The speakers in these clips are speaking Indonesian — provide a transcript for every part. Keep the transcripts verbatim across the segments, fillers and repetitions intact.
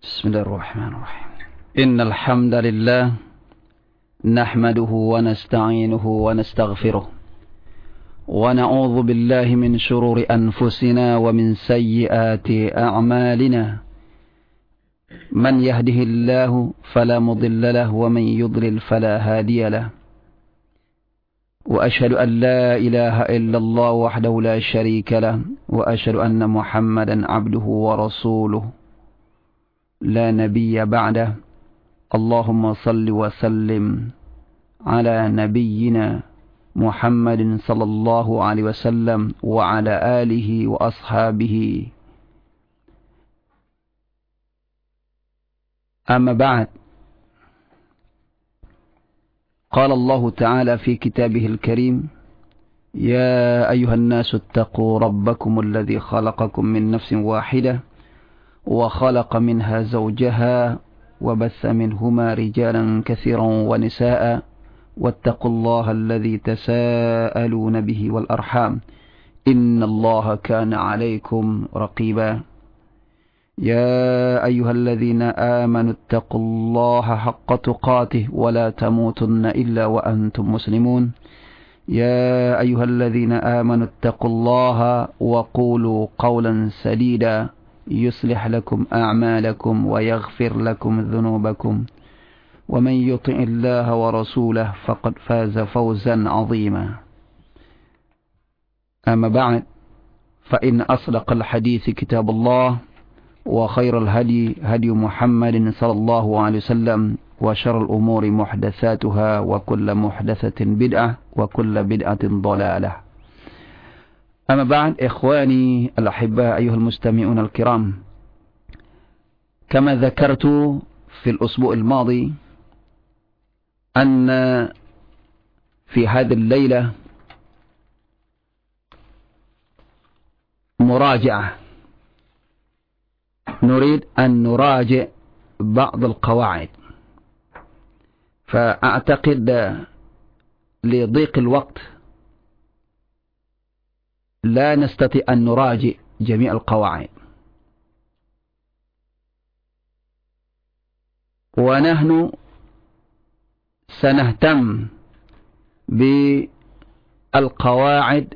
بسم الله الرحمن الرحيم. إن الحمد لله نحمده ونستعينه ونستغفره ونعوذ بالله من شرور أنفسنا ومن سيئات أعمالنا من يهده الله فلا مضل له ومن يضلل فلا هادي له وأشهد أن لا إله إلا الله وحده لا شريك له وأشهد أن محمدا عبده ورسوله لا نبي بعده. اللهم صل وسلم على نبينا محمد صلى الله عليه وسلم وعلى آله وأصحابه. أما بعد، قال الله تعالى في كتابه الكريم: يا أيها الناس اتقوا ربكم الذي خلقكم من نفس واحدة وخلق منها زوجها وبث منهما رجالا كثيرا ونساء واتقوا الله الذي تساءلون به والأرحام إن الله كان عليكم رقيبا. يا أيها الذين آمنوا اتقوا الله حق تقاته ولا تموتن إلا وأنتم مسلمون. يا أيها الذين آمنوا اتقوا الله وقولوا قولا سديدا يصلح لكم أعمالكم ويغفر لكم ذنوبكم ومن يطع الله ورسوله فقد فاز فوزا عظيما. أما بعد، فإن أصدق الحديث كتاب الله وخير الهدي هدي محمد صلى الله عليه وسلم وشر الأمور محدثاتها وكل محدثة بدعة وكل بدعة ضلالة. أما بعد، إخواني الأحباء أيها المستمعون الكرام، كما ذكرت في الأسبوع الماضي أن في هذه الليلة مراجعة، نريد أن نراجع بعض القواعد، فأعتقد لضيق الوقت لا نستطيع أن نراجع جميع القواعد، ونحن سنهتم بالقواعد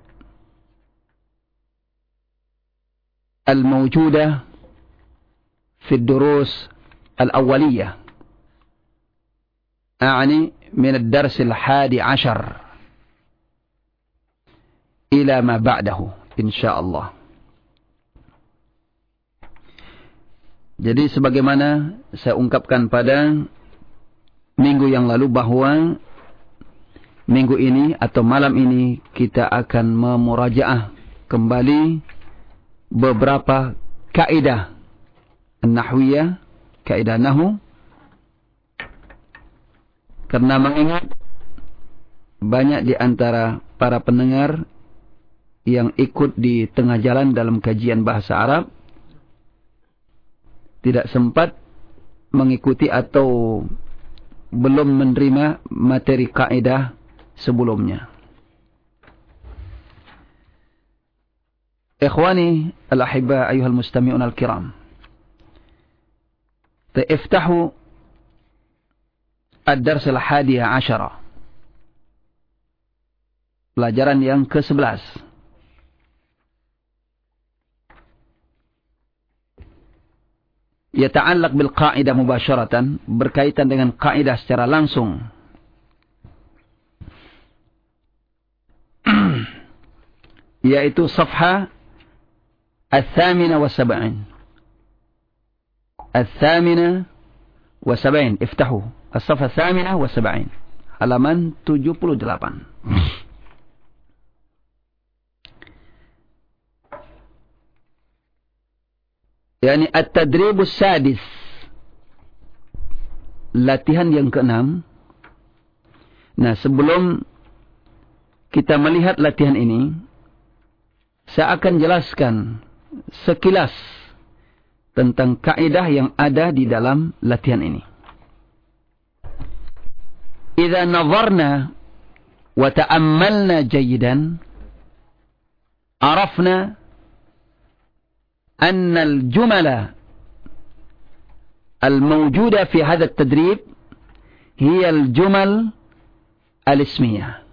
الموجودة في الدروس الأولية، أعني من الدرس الحادي عشر إلى ما بعده إن شاء الله. Jadi sebagaimana saya ungkapkan pada minggu yang lalu bahwa minggu ini atau malam ini kita akan memurajaah kembali beberapa kaidah nahwiyah, kaidah nahwu, karena mengingat banyak di antara para pendengar yang ikut di tengah jalan dalam kajian bahasa Arab tidak sempat mengikuti atau belum menerima materi kaidah sebelumnya. Ikhwani al-ahibba ayuhal mustami'un al-kiram, iftahu ad-dars al-hadiya asyara, pelajaran yang ke sebelas. Yata'allaq bil qa'idah mubasharatan, berkaitan dengan kaidah secara langsung. Yaitu safha al-thamina wa sab'in. Al-thamina wa sab'in, iftahu. Al-safha al-thamina wa sab'in. Halaman tujuh puluh delapan. Yani at-tadribus sadis, latihan yang keenam. Nah, sebelum kita melihat latihan ini, saya akan jelaskan sekilas tentang kaidah yang ada di dalam latihan ini. Idza nazarna wa ta'ammalna jayidan, arafna أن الجمل al-mawjuda fi hadha at-tadrib hiya al-jumal al-ismiyah.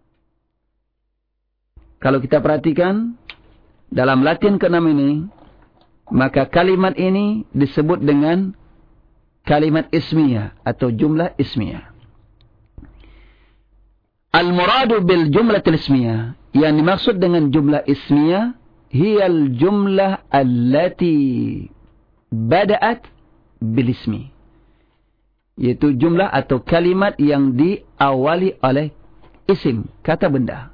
Kalau kita perhatikan dalam latihan keenam ini, maka kalimat ini disebut dengan kalimat ismiyah atau jumlah ismiyah. Al-muradu bil jumlatil ismiyah, yang dimaksud dengan jumlah ismiyah, hiyal jumlah allati bada'at bil ismi. Yaitu jumlah atau kalimat yang diawali oleh isim, kata benda.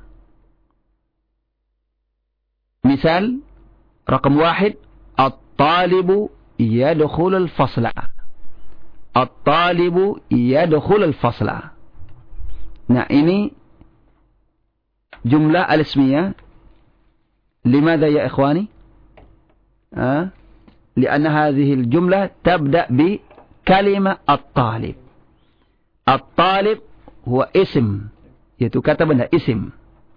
Misal, rakam wahid, at-talibu yadkhulul fasla. At-talibu yadkhulul fasla. Nah, ini jumlah al-ismiyah. Limadha ya ikhwani? Ha? Lianna hadhihi al-jumlah tabda bi kalimah at-talib. At-talib huwa isim, yaitu kata benda, isim.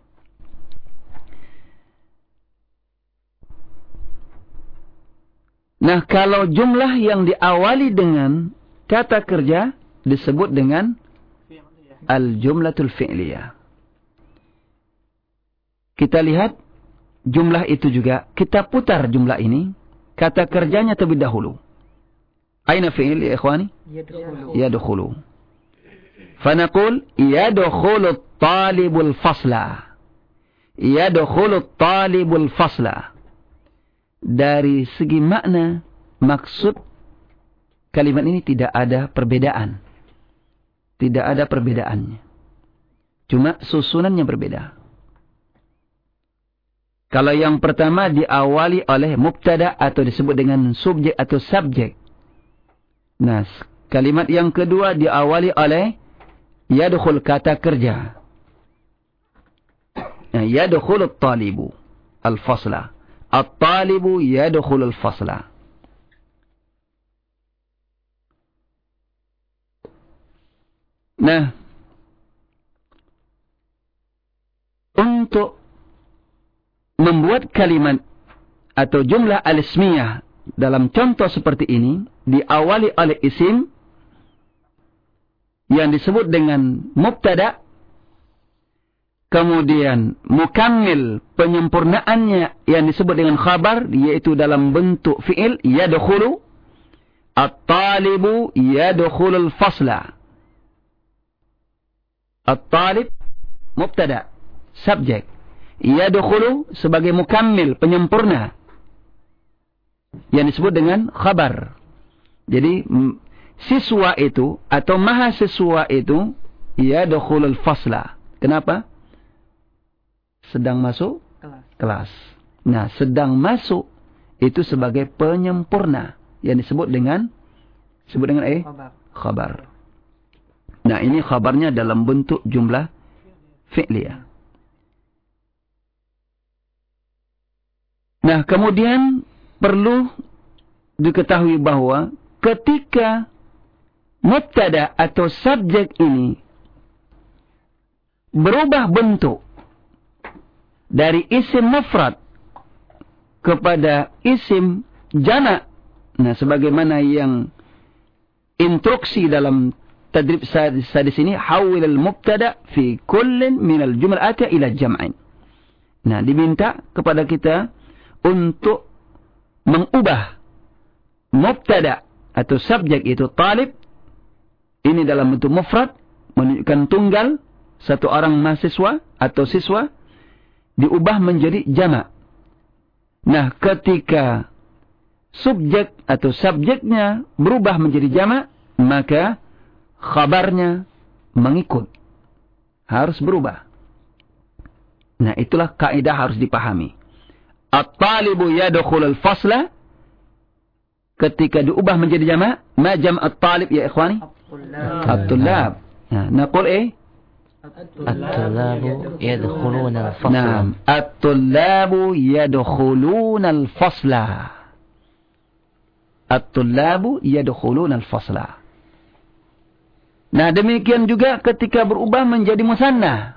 Nah, kalau jumlah yang diawali dengan kata kerja disebut dengan al-jumlatul fi'liyah. Kita lihat jumlah itu juga, kita putar jumlah ini, kata kerjanya terlebih dahulu. Aina fi'il ya ikhwani? Yadkhulu. Yadkhulu. Fanaqul yadkhulu at-talibul fasla. Yadkhulu at-talibul fasla. Dari segi makna, maksud kalimat ini tidak ada perbedaan. Tidak ada perbedaannya. Cuma susunannya berbeda. Kalau yang pertama diawali oleh mubtada atau disebut dengan subjek atau subjek. Nah, kalimat yang kedua diawali oleh yadkhul, kata kerja. Nah, yadkhul at-talibu al-fasla. At-talibu yadkhulul fasla. Nah, untuk membuat kalimat atau jumlah al-ismiyah dalam contoh seperti ini diawali oleh isim yang disebut dengan mubtada, kemudian mukammil penyempurnaannya yang disebut dengan khabar, yaitu dalam bentuk fi'il, yadkhulu. At-talibu yadkhulul fasla. At-talib mubtada, subjek. Yadkhulu sebagai mukammil, penyempurna, yang disebut dengan khabar. Jadi siswa itu atau mahasiswa itu yadkhulul fasla. Kenapa? Sedang masuk kelas. kelas. Nah, sedang masuk itu sebagai penyempurna yang disebut dengan disebut dengan eh khabar. khabar. Nah, ini khabarnya dalam bentuk jumlah fi'liyah. Nah, kemudian perlu diketahui bahwa ketika mubtada atau subjek ini berubah bentuk dari isim mufrad kepada isim jama'. Nah, sebagaimana yang instruksi dalam tadrib sadis ini, hawil al-mubtada fi kullin min al-jumal atiya ila jam'in. Nah, diminta kepada kita untuk mengubah mubtada atau subjek itu talib ini dalam bentuk mufrad, menunjukkan tunggal, satu orang mahasiswa atau siswa, diubah menjadi jama'. Nah, ketika subjek atau subjeknya berubah menjadi jama', maka khabarnya mengikut. Harus berubah. Nah, itulah kaidah harus dipahami. At-talibu yadkhulul fasla. Ketika diubah menjadi jama', ma jam' at-talib ya ikhwani? At-tullab. Nah, naqul eh? At-tullabu yadkhuluna al-fasla. Naam, at-tullabu yadkhuluna al-fasla. At-tullabu yadkhuluna al-fasla. Nah, demikian juga ketika berubah menjadi musanna.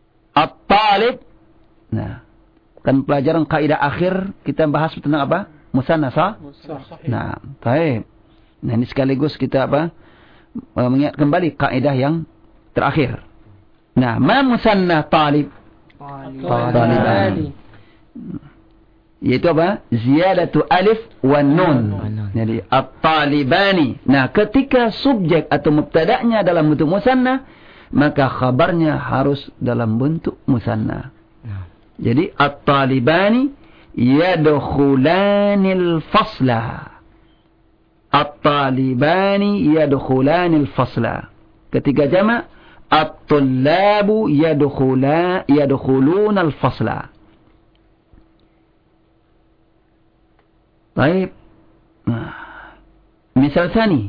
At-talib. Nah, kan pelajaran kaidah akhir kita bahas tentang apa? musanna sah? Sahih. Nah, baik. Nah, ini sekaligus kita apa? Mengingat kembali kaidah yang terakhir. Nah, ma musanna talib? Talibani. Yaitu apa? Ziyadatu alif wan nun. Jadi at-talibani. Nah, ketika subjek atau mubtada'nya dalam bentuk musanna, maka khabarnya harus dalam bentuk musanna. Jadi at-talibani yadkhulanil fasla. At-talibani yadkhulanil fasla. Ketika jamak, at-tullabu yadkhula yadkhulunal fasla. Baik. Nah, misal tsani.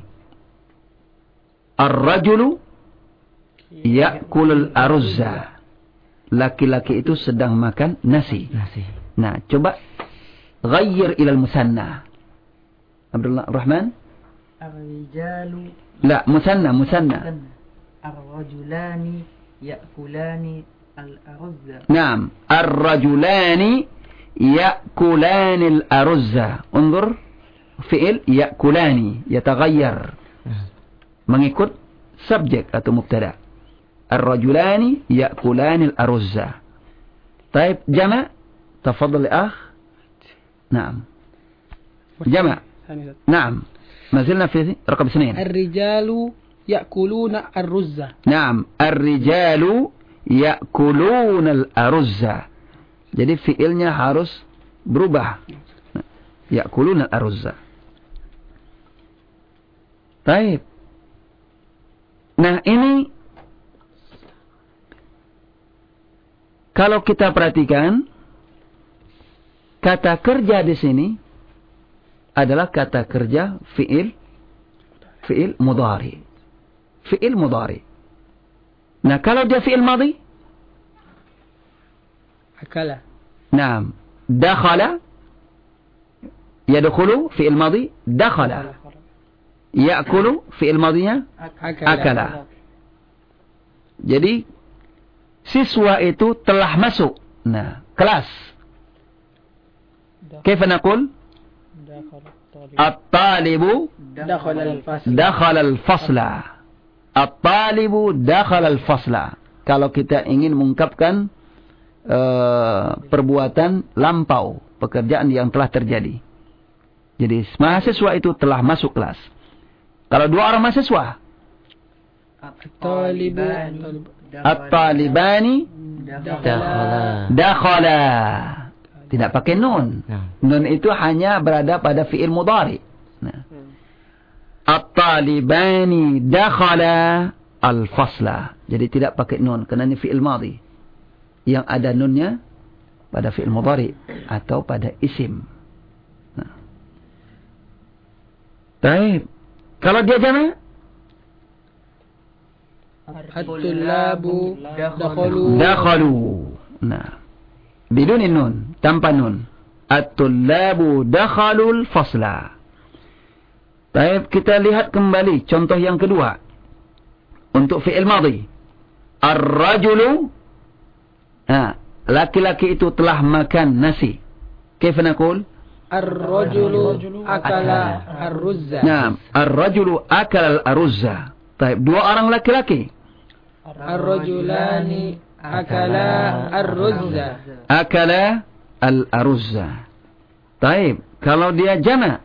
Ar-rajulu ya'kulul aruzza. Laki-laki itu sedang makan nasi. Nasi. Nah, coba ghayyir ilal musanna. Abdullah Rahman? Ar-rijalu La, musanna, musanna. Ar-rajulani ya'kulani al-aruzza. Naam, ar-rajulani ya'kulani al-aruzza. Unzur fi'il ya'kulani yataghayyar. Mengikut subjek atau mubtada. Ar-rajulani ya'kulani al-aruzza. Taib jama' tafadhal ya akh. Naam. Jama'. Naam. ما زلنا في رقم اثنين. الرجال يأكلون الرز. نعم. الرجال يأكلون الأرز. Jadi fiilnya harus berubah. Ya'kuluna al-aruz. Baik. Nah, ini kalau kita perhatikan kata kerja di sini adalah kata kerja fiil fiil mudhari. Fiil mudhari. Nah, kalau dia fiil madhi? Akala. Naam. Dakhala yadkhulu fiil madhi, dakhala. Ya'kulu fiil madhinya Akala. akala. Jadi siswa itu telah masuk. Nah, kelas. Kaifa naqul? At-talibu dakhala al-fasl. dakhala al-fasla. At-talibu dakhala al-fasla. Kalau kita ingin mengungkapkan uh, perbuatan lampau, pekerjaan yang telah terjadi. Jadi mahasiswa itu telah masuk kelas. Kalau dua orang mahasiswa, At-talibani at-talibani Dakhala. dakhala. Tidak pakai nun. Nun itu hanya berada pada fi'il mudhari. Nah. At-talibani dakhala al-fasla. Jadi tidak pakai nun kerana ini fi'il madhi. Yang ada nunnya pada fi'il mudhari atau pada isim. Nah. Baik. Kalau dia jama'? At-tullabu dakhalu. Dakhalu. Nah. Bidun nun, tanpa nun. At-tullabu dakhalul fasla. Baik, kita lihat kembali contoh yang kedua. Untuk fi'il madhi. Ar-rajulu. Nah, laki-laki itu telah makan nasi. Kaifa naqul? Ar-rajulu akala ar-ruzza. Nah, ar-rajulu akala al-aruzza. Baik, dua orang laki-laki. Ar-rajulani akala ar-ruzza. Akala al-aruzza. Baik, kalau dia jama'?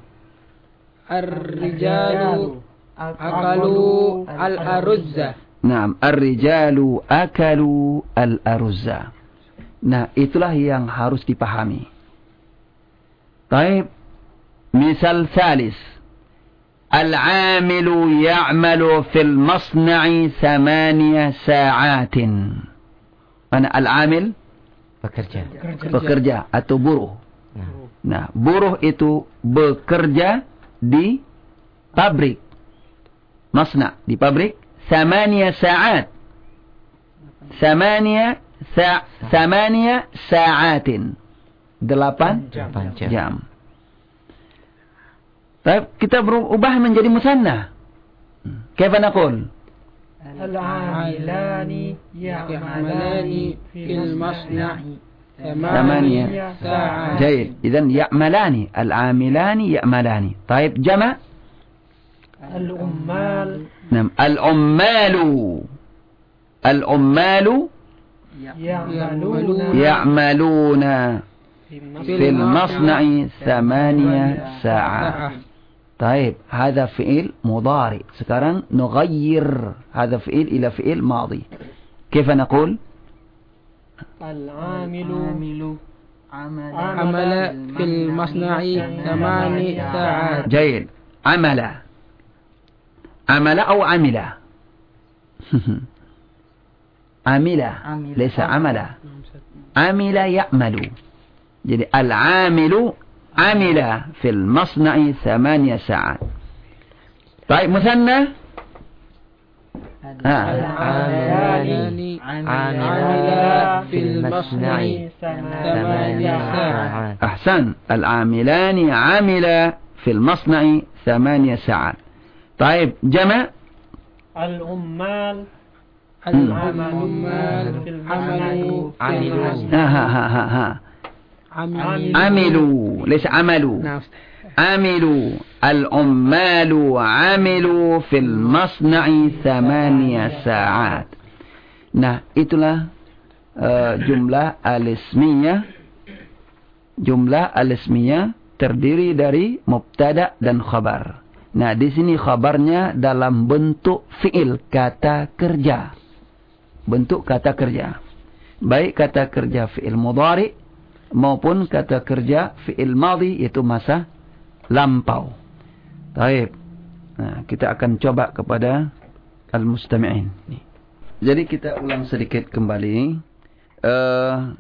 Ar-rijalu akalu al-aruzza. Naam, ar-rijalu akalu al-aruzza. Nah, itulah yang harus dipahami. Baik, misal salis. Al-amilu ya'malu fil masna'i thamaniya sa'atin. Mana al-amil? Bekerja. Bekerja atau buruh. Nah, buruh itu bekerja di pabrik. Masna, di pabrik. Thamaniya sa'at. Thamaniya sa' thamaniya sa'atin. Delapan jam. jam. Tapi kita berubah menjadi musanna. Kaifa naqul? Al-amilani ya'malani fil masna'i ثمانية ساعات. جيد. إذن يعملان، العاملان يعملان. طيب جمع العمال نعم العمال العمال يعملون يعملون في المصنع ثمانية ساعات. طيب هذا فعل مضارع. sekarang نغير هذا فعل إلى فعل ماضي. كيف نقول؟ العامل عمل عمل في المصنع ثمان ساعات. جيد. عمل عمل أو عمل عمل ليس عمل عمل يعمل. jadi العامل عمل في المصنع ثمانية ساعات. طيب مثنى العاملان عاملا في المصنع ثمان ساعات. أحسن. العاملان عملا في المصنع ثمانية ساعات. طيب جمع العمال العمال عملوا في المصنع ها ها ها ها ها عملوا ليس عملوا عملوا العمال عملوا في المصنع ثمانية ساعات. Nah itulah uh, jumlah al-ismiyah. Jumlah al-ismiyah terdiri dari mubtada dan khabar. Nah di sini khabarnya dalam bentuk fi'il, kata kerja. Bentuk kata kerja. Baik kata kerja fi'il mudhari maupun kata kerja fi'il madhi, yaitu masa lampau. Baik. Nah, kita akan coba kepada al-mustami'in. Jadi kita ulang sedikit kembali. Uh,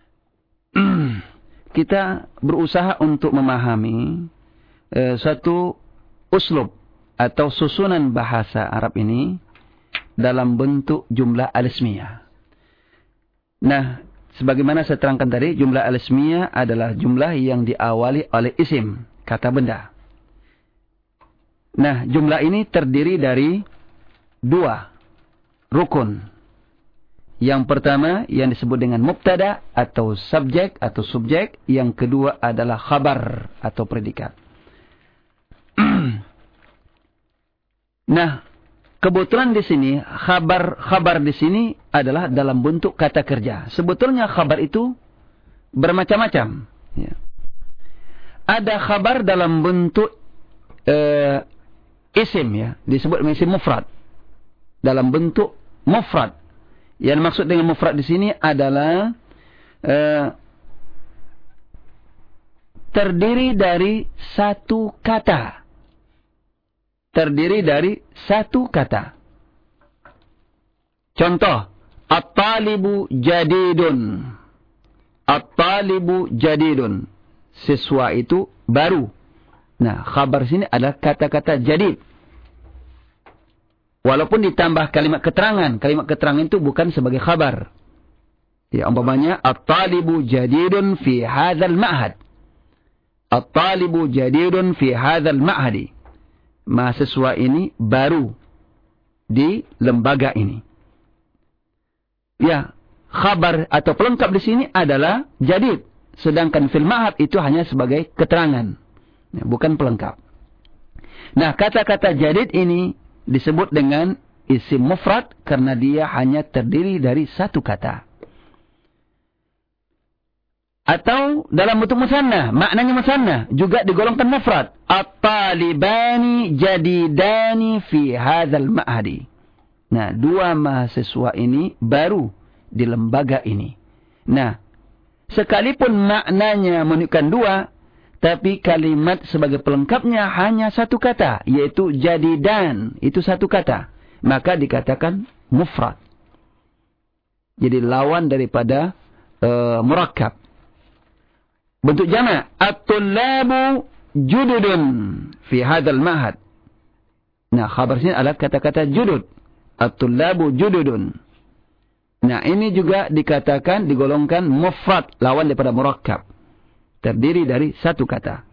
kita berusaha untuk memahami uh, satu uslub atau susunan bahasa Arab ini dalam bentuk jumlah al-ismiyah. Nah, sebagaimana saya terangkan tadi, jumlah al-ismiyah adalah jumlah yang diawali oleh isim, kata benda. Nah, jumlah ini terdiri dari dua rukun. Yang pertama yang disebut dengan mubtada atau subjek atau subjek. Yang kedua adalah khabar atau predikat. Nah, kebetulan di sini khabar khabar di sini adalah dalam bentuk kata kerja. Sebetulnya khabar itu bermacam-macam. Ya. Ada khabar dalam bentuk uh, isim, ya, disebut isim mufrad. Dalam bentuk mufrad. Yang maksud dengan mufrad di sini adalah uh, terdiri dari satu kata. Terdiri dari satu kata. Contoh, at-talibu jadidun. At-talibu jadidun. Siswa itu baru. Nah, khabar sini adalah kata-kata jadid. Walaupun ditambah kalimat keterangan. Kalimat keterangan itu bukan sebagai khabar. Ya, umpamanya, at-talibu jadidun fi hadzal ma'had. At-talibu jadidun fi hadzal ma'hadi. Mahasiswa ini baru di lembaga ini. Ya, khabar atau pelengkap di sini adalah jadid. Sedangkan fil ma'had itu hanya sebagai keterangan. Ya, bukan pelengkap. Nah, kata-kata jadid ini disebut dengan isim mufrad karena dia hanya terdiri dari satu kata. Atau dalam bentuk musanna, maknanya musanna, juga digolongkan mufrad. At-talibani jadidani fi hadzal ma'hadi. Nah, dua mahasiswa ini baru di lembaga ini. Nah, sekalipun maknanya menunjukkan dua, tapi kalimat sebagai pelengkapnya hanya satu kata, yaitu jadidan, itu satu kata. Maka dikatakan mufrad. Jadi lawan daripada uh, murakkab. Bentuk jama' at-tullabu jududun fi hadzal ma'had. Nah, khabar sini adalah kata-kata judud. At-tullabu jududun. Nah, ini juga dikatakan digolongkan mufrad, lawan daripada murakkab. Terdiri dari satu kata.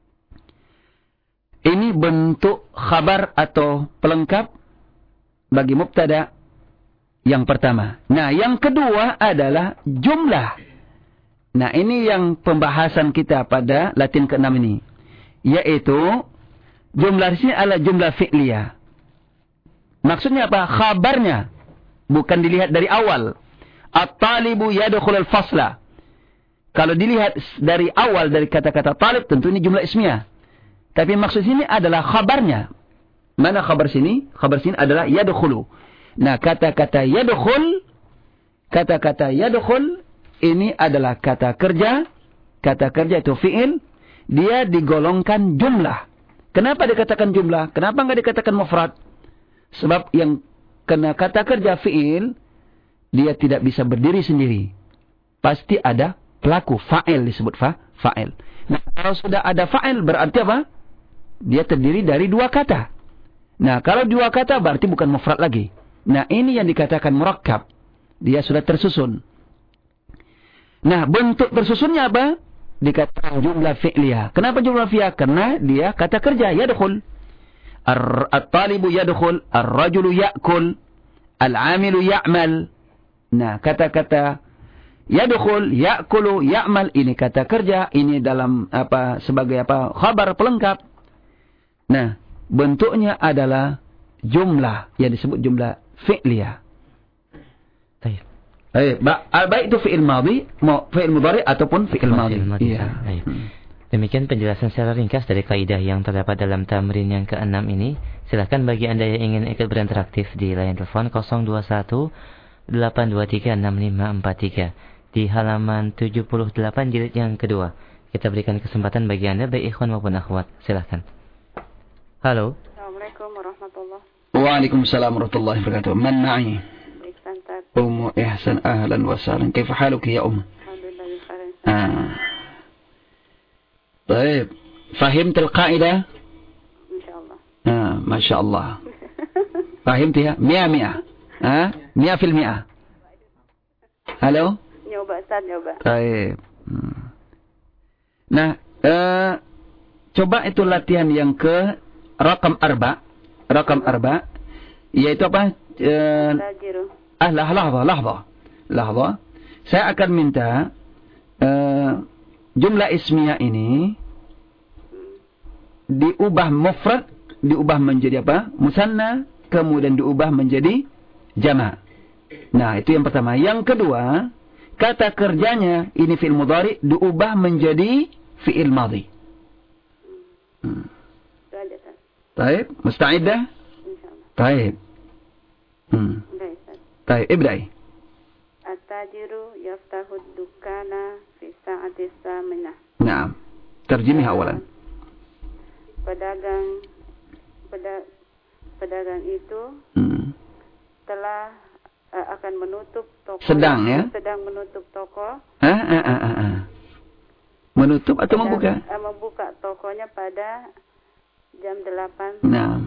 Ini bentuk khabar atau pelengkap bagi mubtada yang pertama. Nah, yang kedua adalah jumlah. Nah, ini yang pembahasan kita pada latihan keenam ini. Yaitu, jumlah di sini adalah jumlah fi'liyah. Maksudnya apa? Khabarnya. Bukan dilihat dari awal. At-talibu yadkhulul fasla. Kalau dilihat dari awal dari kata-kata talib, tentu ini jumlah ismiyah. Tapi maksud sini adalah khabarnya. Mana khabar sini? Khabar sini adalah yadkhulu. Nah, kata-kata yadkhul, kata-kata yadkhul, ini adalah kata kerja. Kata kerja itu fi'il. Dia digolongkan jumlah. Kenapa dikatakan jumlah? Kenapa enggak dikatakan mufrad? Sebab yang kena kata kerja fi'il, dia tidak bisa berdiri sendiri. Pasti ada pelaku, fa'il disebut fa, fa'il. Nah, kalau sudah ada fa'il berarti apa? Dia terdiri dari dua kata. Nah, kalau dua kata berarti bukan mufrad lagi. Nah, ini yang dikatakan murakkab. Dia sudah tersusun. Nah, bentuk tersusunnya apa? Dikatakan jumlah fi'liyah. Kenapa jumlah fi'liyah? Karena dia kata kerja, yadkhul. At-talibu yadkhul, ar-rajulu ya'kul, al-amilu ya'mal. Nah, kata-kata yadkhul, ya'kulu, ya'mal, ini kata kerja, ini dalam apa sebagai apa? Khabar pelengkap. Nah, bentuknya adalah jumlah yang disebut jumlah fi'liyah. Baik. Baik, baik itu fi'il madhi, fi'il mudhari ataupun fi'il madhi. Iya. Baik. Demikian penjelasan secara ringkas dari kaidah yang terdapat dalam tamrin yang keenam ini. Silakan bagi Anda yang ingin ikut berinteraktif di line telepon nol dua satu delapan dua tiga enam lima empat tiga di halaman tujuh puluh delapan jilid yang kedua. Kita berikan kesempatan bagi Anda baik ikhwan maupun akhwat. Silakan. Halo. Assalamualaikum warahmatullahi wabarakatuh. Waalaikumsalam warahmatullahi wabarakatuh. Man ma'i? Ihsan Tat. Ummu Ihsan, ahlan wa sahlan. Kaifa haluki ya Umm? Alhamdulillah bi khairin. Ah. Baik. Fahimt al-qa'idah? Insyaallah. Ah, masyaallah. Fahimtiha? Mia mia. Ah, mia fil mia. Halo? Nyoba Ustaz, nyoba. Baik. Hmm. Nah, eh, coba itu latihan yang ke rakam arba. Rakam arba. Yaitu apa? Eh, Tajiru. ah, lah, lahza, lahza. Lahza. Saya akan minta eh, jumlah ismiyah ini diubah mufrad, diubah menjadi apa? Musanna, kemudian diubah menjadi jama'. Nah, itu yang pertama. Yang kedua, kata kerjanya ini fi'il mudhari diubah menjadi fi'il madhi. Hmm. Baik, musta'iddah? Insyaallah. Baik. Hmm. Baik, Ustaz. Baik, ibda'i. At-tajiru yaftahu dukana fi sa'ati tsaminah. Naam. Terjemah awalan. Pedagang peda, pedagang itu Hmm. telah uh, akan menutup toko. Sedang ya? Sedang menutup toko. Ah, ah, ah, ah, ah. Menutup atau Sedang, membuka? Uh, membuka tokonya pada jam delapan. Naam.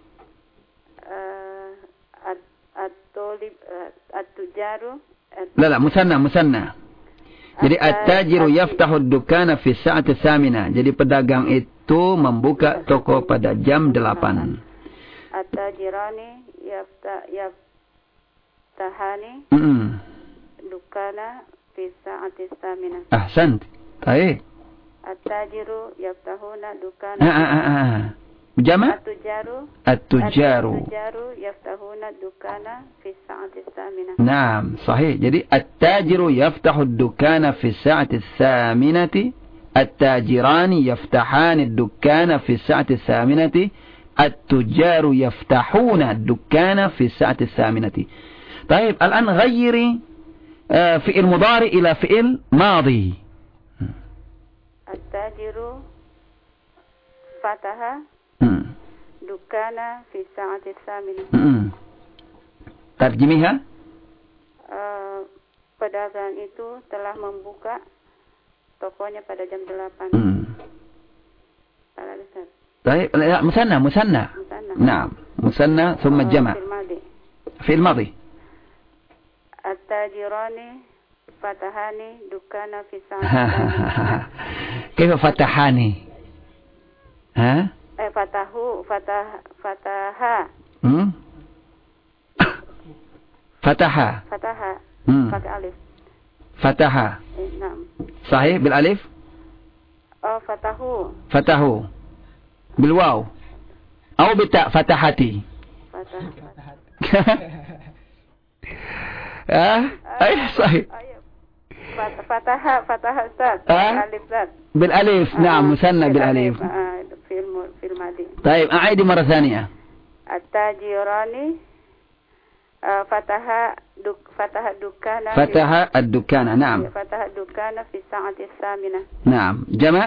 Uh, at at-tulib uh, at-tujaru. La la, musanna, musanna. Jadi at-tajiru yaftahu ad-dukana fi sa'ati tsamina. Jadi pedagang itu membuka toko pada jam delapan. At-tajirani yafta yaftahani Mm. dukana fi sa'ati tsamina. Ahsant. Baik. At-tajiru yaftahuna dukana. Ah ah ah. ah. Jama' At-tujaru at-tujaru. At-tujaru yaftahuna dukana fi sa'ati tsamina. Naam, sahih. Jadi at-tajiru yaftahu ad-dukana fi as-sa'ati ats-tsaminati. At-tajirani yaftahani ad-dukana fi as-sa'ati ats-tsaminati. At-tujaru yaftahuna ad-dukana fi as-sa'ati ats-tsaminati. طيب الآن غيري فعل مضارع إلى فعل ماضي. At-tajiru fataha Hmm. dukana fi sa'ati tsamina. Hmm. Tarjimiha? Uh, pedagang itu telah membuka tokonya pada jam delapan. Hmm. Salah Ustaz. طيب لا مثنى مثنى Musanna. نعم مثنى ثم الجمع Fil madi. في الماضي. At-tajirani fatahani dukana fi sa'ati tsamina. كيف فتحاني؟ ها؟ Eh fatahu fatah fataha Hmm? فتح. fataha Hmm. pakai alif. Fataha. Eh, Naam. Sahih bil alif? Oh, fatahu. Fatahu. Bil waw. Atau bita fatahati. Fatah. Ah, ay sahih. Ayo. Fat- Fataha, fataha Ustaz. Ah? Alif Ustaz. bil alif. Naam, musanna bil alif. Ah, Fil fil madi. طيب أعيد مرة ثانية. At-tajirani uh, fataha duk fataha dukana فتح الدكان. نعم. fi, fataha dukana fi sa'ati thamina. نعم. جمع.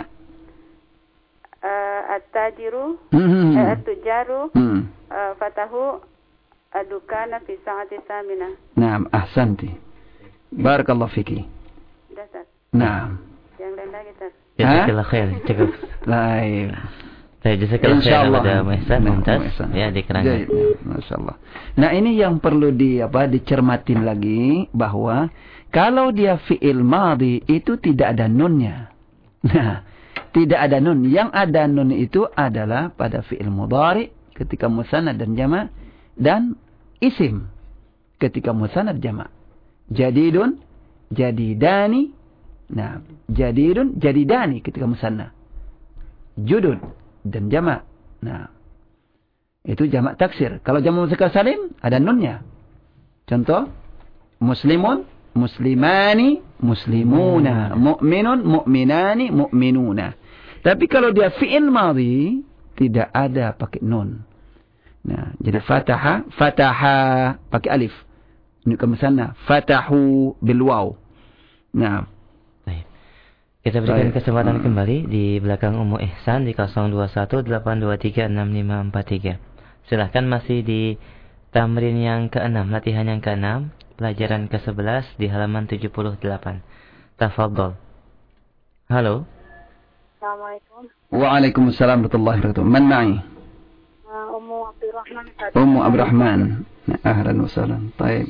Uh, at-tajiru مم. uh, at-tujaru مم. uh, fatahu ad-dukana fi sa'ati thamina. نعم أحسنت. بارك الله فيك. Dah Ustaz. نعم. Yang lain lagi Ustaz. Jazakallah khair. Cukup. طيب. Saya jazakallah khair Insyaallah. kepada Mu Ihsan, Mumtaz. Ihsan. Ya, dikerangan. Jadi, Masya Allah. Nah ini yang perlu di apa dicermatin lagi, bahwa kalau dia fi'il madhi itu tidak ada nunnya. Nah, tidak ada nun. Yang ada nun itu adalah pada fi'il mudhari ketika musannad dan jama', dan isim ketika musannad jama'. Jadidun, jadidani. Nah, jadidun, jadidani ketika musannad. Judud dan jama'. Nah, itu jama' taksir. Kalau jama' muzakkar salim ada nunnya. Contoh, muslimun, muslimani, muslimuna, mu'minun, mu'minani, mu'minuna. Tapi kalau dia fi'il madhi tidak ada pakai nun. Nah, jadi fataha, fataha pakai alif. Ini kemusanna, fatahu bil waw. Nah, kita berikan Baik. kesempatan Hmm. kembali di belakang Ummu Ihsan di nol dua satu delapan dua tiga enam lima empat tiga. Silahkan masih di tamrin yang keenam, latihan yang keenam, pelajaran ke sebelas di halaman tujuh puluh delapan. Tafadhol. Halo. Assalamualaikum. waalaikumsalam warahmatullahi wabarakatuh. Man ma'i? Uh, Ummu Abdurrahman. Ummu Abdurrahman. Ahlan wa sahlan. Baik.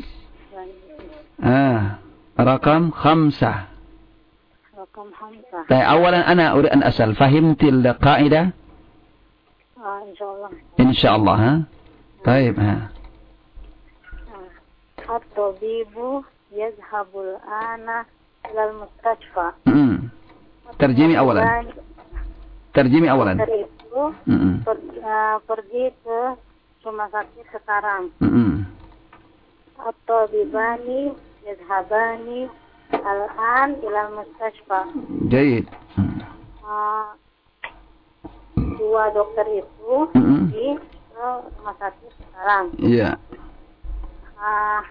Ah, rakam khamsah. Rakam Hamzah. طيب أولا أنا أريد أن أسأل فهمت القاعدة Ah, insyaallah. إن شاء الله ها طيب ها At-tabibu yazhabul ana ilal mustashfa. م-م. ترجمي أولا ترجمي أولا Dokter itu م-م. per, uh, pergi ke rumah sakit sekarang. م-م. At-tabibani yazhabani al-an ilal mustashfa. جيد Uh, dua dokter itu م-م. pergi ke rumah sakit sekarang. يا Uh,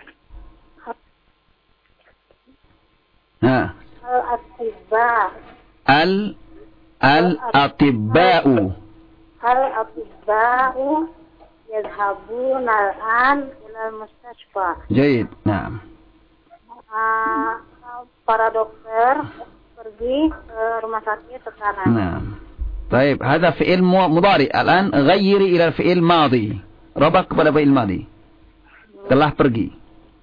ها al-atibba ال الأطباء al-atibba'u yadhabun al-an ilal mustashfa. جيد نعم Uh, para dokter pergi ke rumah sakit sekarang. نعم طيب هذا فعل مو- مضارع الآن غيري إلى الفعل الماضي ربك pada فعل الماضي telah pergi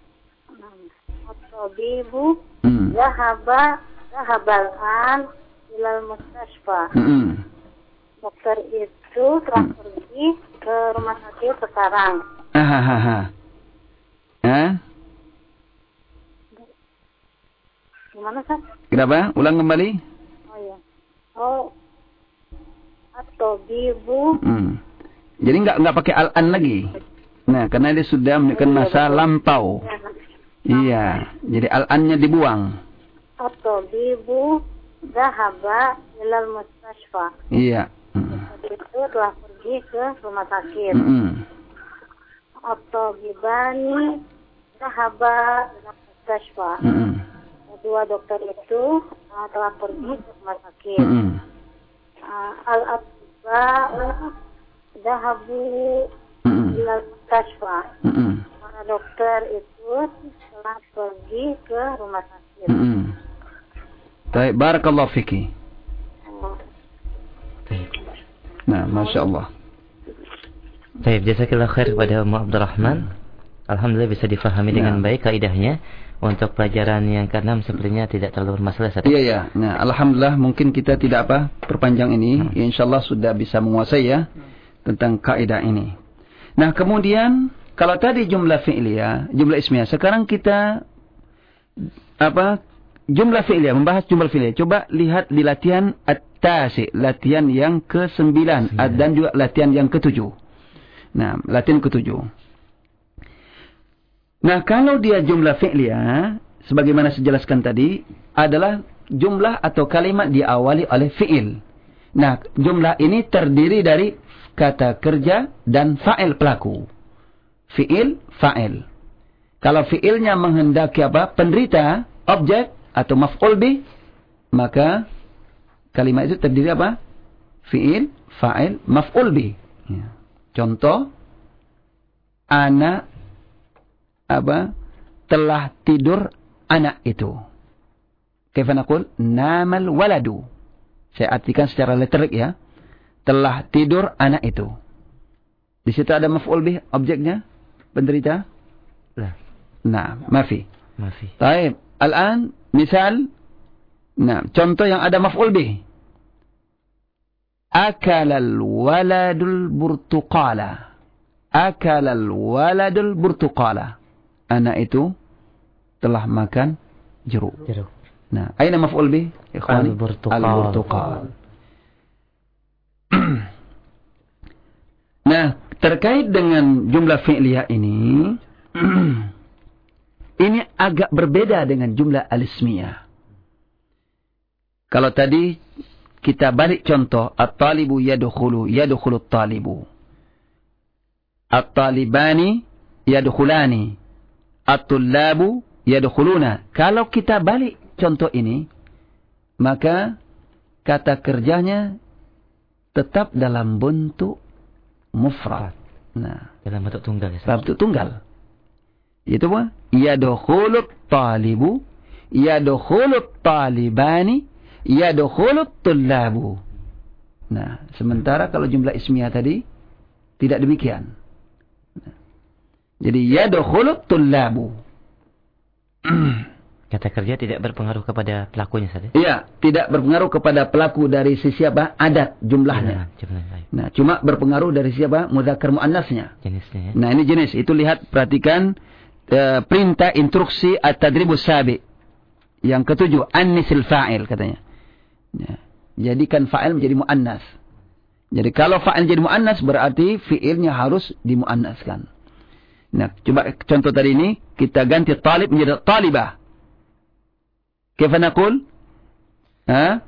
At-tabibu م. zahaba zahabal an ilal mustashfa. م-م. Dokter itu telah pergi ke rumah sakit sekarang. Ah, ha, ha, ha. Ha? Gimana, Sat? Kenapa? Ulang kembali. Oh iya. Oh, at-tabibu. Hmm. Jadi enggak enggak pakai al-an lagi. Nah, karena dia sudah menunjukkan masa lampau. Iya. Jadi al-annya dibuang. At-tabibu zahaba ilal mustashfa. Iya. Hmm. Dokter itu telah pergi ke rumah sakit. Hmm. At-tabibani zahaba ilal mustashfa. Hmm. Dua dokter itu uh, telah pergi ke rumah sakit. Hmm. Uh, Al-atiba'u zahabu Hmm. ilal mustashfa. Hmm. Para dokter itu telah pergi ke rumah sakit. Hmm. Baik, barakallahu fiki. Uh, Nah, Masya Allah. Baik, jazakallah khair kepada Ummu Abdurrahman. Alhamdulillah bisa difahami dengan Ya. baik kaidahnya. Untuk pelajaran yang keenam sepertinya tidak terlalu bermasalah. Ustaz. Iya, ya. Nah, alhamdulillah mungkin kita tidak apa perpanjang ini. Hmm. Insyaallah sudah bisa menguasai ya tentang kaidah ini. Nah, kemudian kalau tadi jumlah fi'liyah, jumlah ismiyah, sekarang kita apa jumlah fi'liyah, membahas jumlah fi'liyah. Coba lihat di latihan at-tasi, latihan yang kesembilan, dan juga latihan yang ketujuh. Nah, latihan ketujuh. Nah, kalau dia jumlah fi'liyah, sebagaimana saya jelaskan tadi, adalah jumlah atau kalimat diawali oleh fi'il. Nah, jumlah ini terdiri dari kata kerja dan fa'il pelaku. Fi'il, fa'il. Kalau fi'ilnya menghendaki apa? Penderita, objek, atau maf'ul bih, maka kalimat itu terdiri apa? Fi'il, fa'il, maf'ul bih. Ya. Contoh, anak apa? Telah tidur anak itu. Kaifa naqul? Namal waladu. Saya artikan secara letterik ya. Telah tidur anak itu. Di situ ada maf'ul bih, objeknya, penderita? Lah. Nah, mafi. Mafi. Baik. Al-an, misal, nah, contoh yang ada maf'ul bih. Akalal waladul burtuqala. Akalal waladul burtuqala. Anak itu telah makan jeruk. Jeruk. Nah, aina maf'ul bih? Ikhwani? Al-burtuqal. Al-burtuqal. Nah, terkait dengan jumlah fi'liyah ini, ini agak berbeda dengan jumlah al-ismiyah. Kalau tadi kita balik contoh, at-talibu yadkhulu, yadkhulu at-talibu. At-talibani yadkhulani. At-tullabu yadkhuluna. Kalau kita balik contoh ini, maka kata kerjanya tetap dalam bentuk mufrad. Nah, dalam bentuk tunggal ya. Dalam bentuk tunggal. Itu apa? Yadkhulut talibu, yadkhulut talibani, yadkhulut tullabu. Nah, sementara kalau jumlah ismiyah tadi tidak demikian. Nah, jadi yadkhulut tullabu. Kata kerja tidak berpengaruh kepada pelakunya saja. Iya, tidak berpengaruh kepada pelaku dari sisi apa? Adat jumlahnya. Ya, jumlahnya. Nah, cuma berpengaruh dari siapa? Mudzakkar muannasnya. Jenisnya. Ya. Nah, ini jenis. Itu lihat, perhatikan uh, perintah instruksi at-tadribus sabi. Yang ketujuh, annisil fa'il katanya. Ya. Jadikan fa'il menjadi muannas. Jadi kalau fa'il jadi muannas berarti fi'ilnya harus dimuannaskan. Nah, coba contoh tadi ini kita ganti talib menjadi talibah. Kaifa naqul? Ha?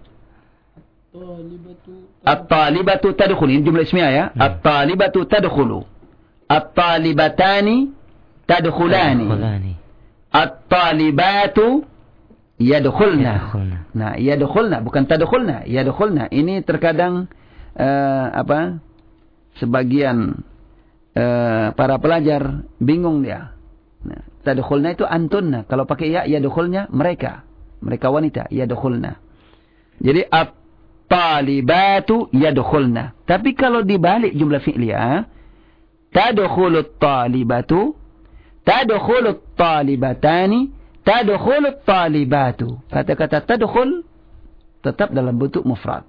At-talibatu tadkhulu. Ini jumlah ismiyah ya. Hmm. At-talibatu tadkhulu. At-talibatani tadkhulani. At-talibatu yadkhulna. Nah, yadkhulna bukan tadkhulna, yadkhulna. Ini terkadang uh, apa? Sebagian uh, para pelajar bingung dia. Nah, tadkhulna itu antunna. Kalau pakai ya, yadkhulnya mereka. Mereka wanita, yadkhulna. Jadi at-talibatu yadkhulna. Tapi kalau dibalik jumlah fi'liyah, tadkhulut talibatu, tadkhulut talibatani, tadkhulut talibatu. Kata-kata tadkhul tetap dalam bentuk mufrad.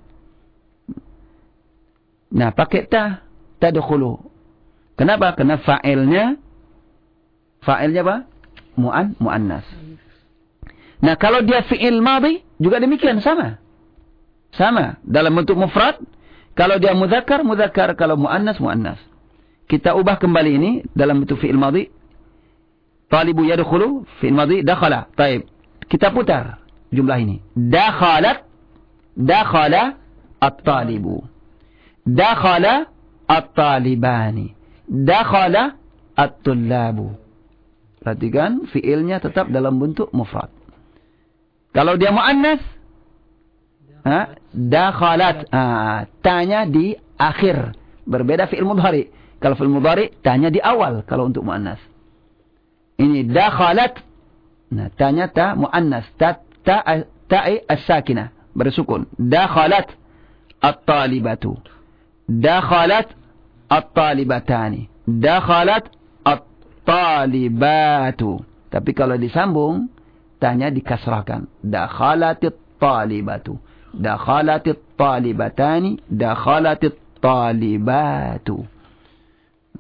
Nah, pakai ta, tadkhulu. Kenapa? Karena fa'ilnya fa'ilnya apa? Mu'an, mu'annas. Nah, kalau dia fi'il madhi juga demikian, sama. Sama, dalam bentuk mufrad. Kalau dia mudzakkar, mudzakkar. Kalau muannas, muannas. Kita ubah kembali ini dalam bentuk fi'il madhi. Talibu yadkhulu, fi'il madhi, dakhala. Taib. Kita putar jumlah ini. Dakhalat, dakhala at-talibu. Dakhala at-talibani. Dakhala at-tullabu. Perhatikan, fi'ilnya tetap dalam bentuk mufrad. Kalau dia muannas, ha, dakhalat, ha, tanya di akhir. Berbeda fi'il mudhari. Kalau fi'il mudhari, tanya di awal kalau untuk muannas. Ini dakhalat, nah, tanya ta muannas, ta ta ta'i as-sakinah, bersukun. Dakhalat at-talibatu. Dakhalat at-talibatani. Dakhalat at-talibatu. Tapi kalau disambung, tanya dikasrahkan. Dakhalatit talibatu. Dakhalatit talibatani. Dakhalatit talibatu.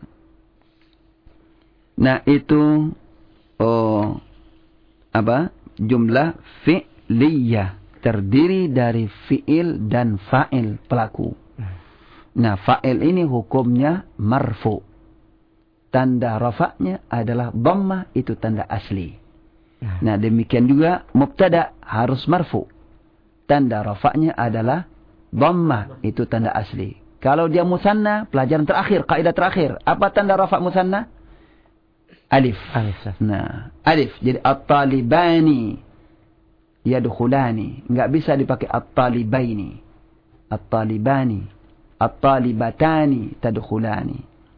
Nah, itu oh, apa? jumlah fi'liyah. Terdiri dari fi'il dan fa'il pelaku. Nah, fa'il ini hukumnya marfu. Tanda rafa'nya adalah dhammah, itu tanda asli. Nah, demikian juga mubtada harus marfu. Tanda rafa'nya adalah dhammah, itu tanda asli. Kalau dia musanna, pelajaran terakhir, kaidah terakhir. Apa tanda rafa' musanna? Alif. Alif. Nah, alif. Jadi at-talibani yadkhulani. Enggak bisa dipakai at-talibaini. At-talibani. At-talibatani tadkhulani.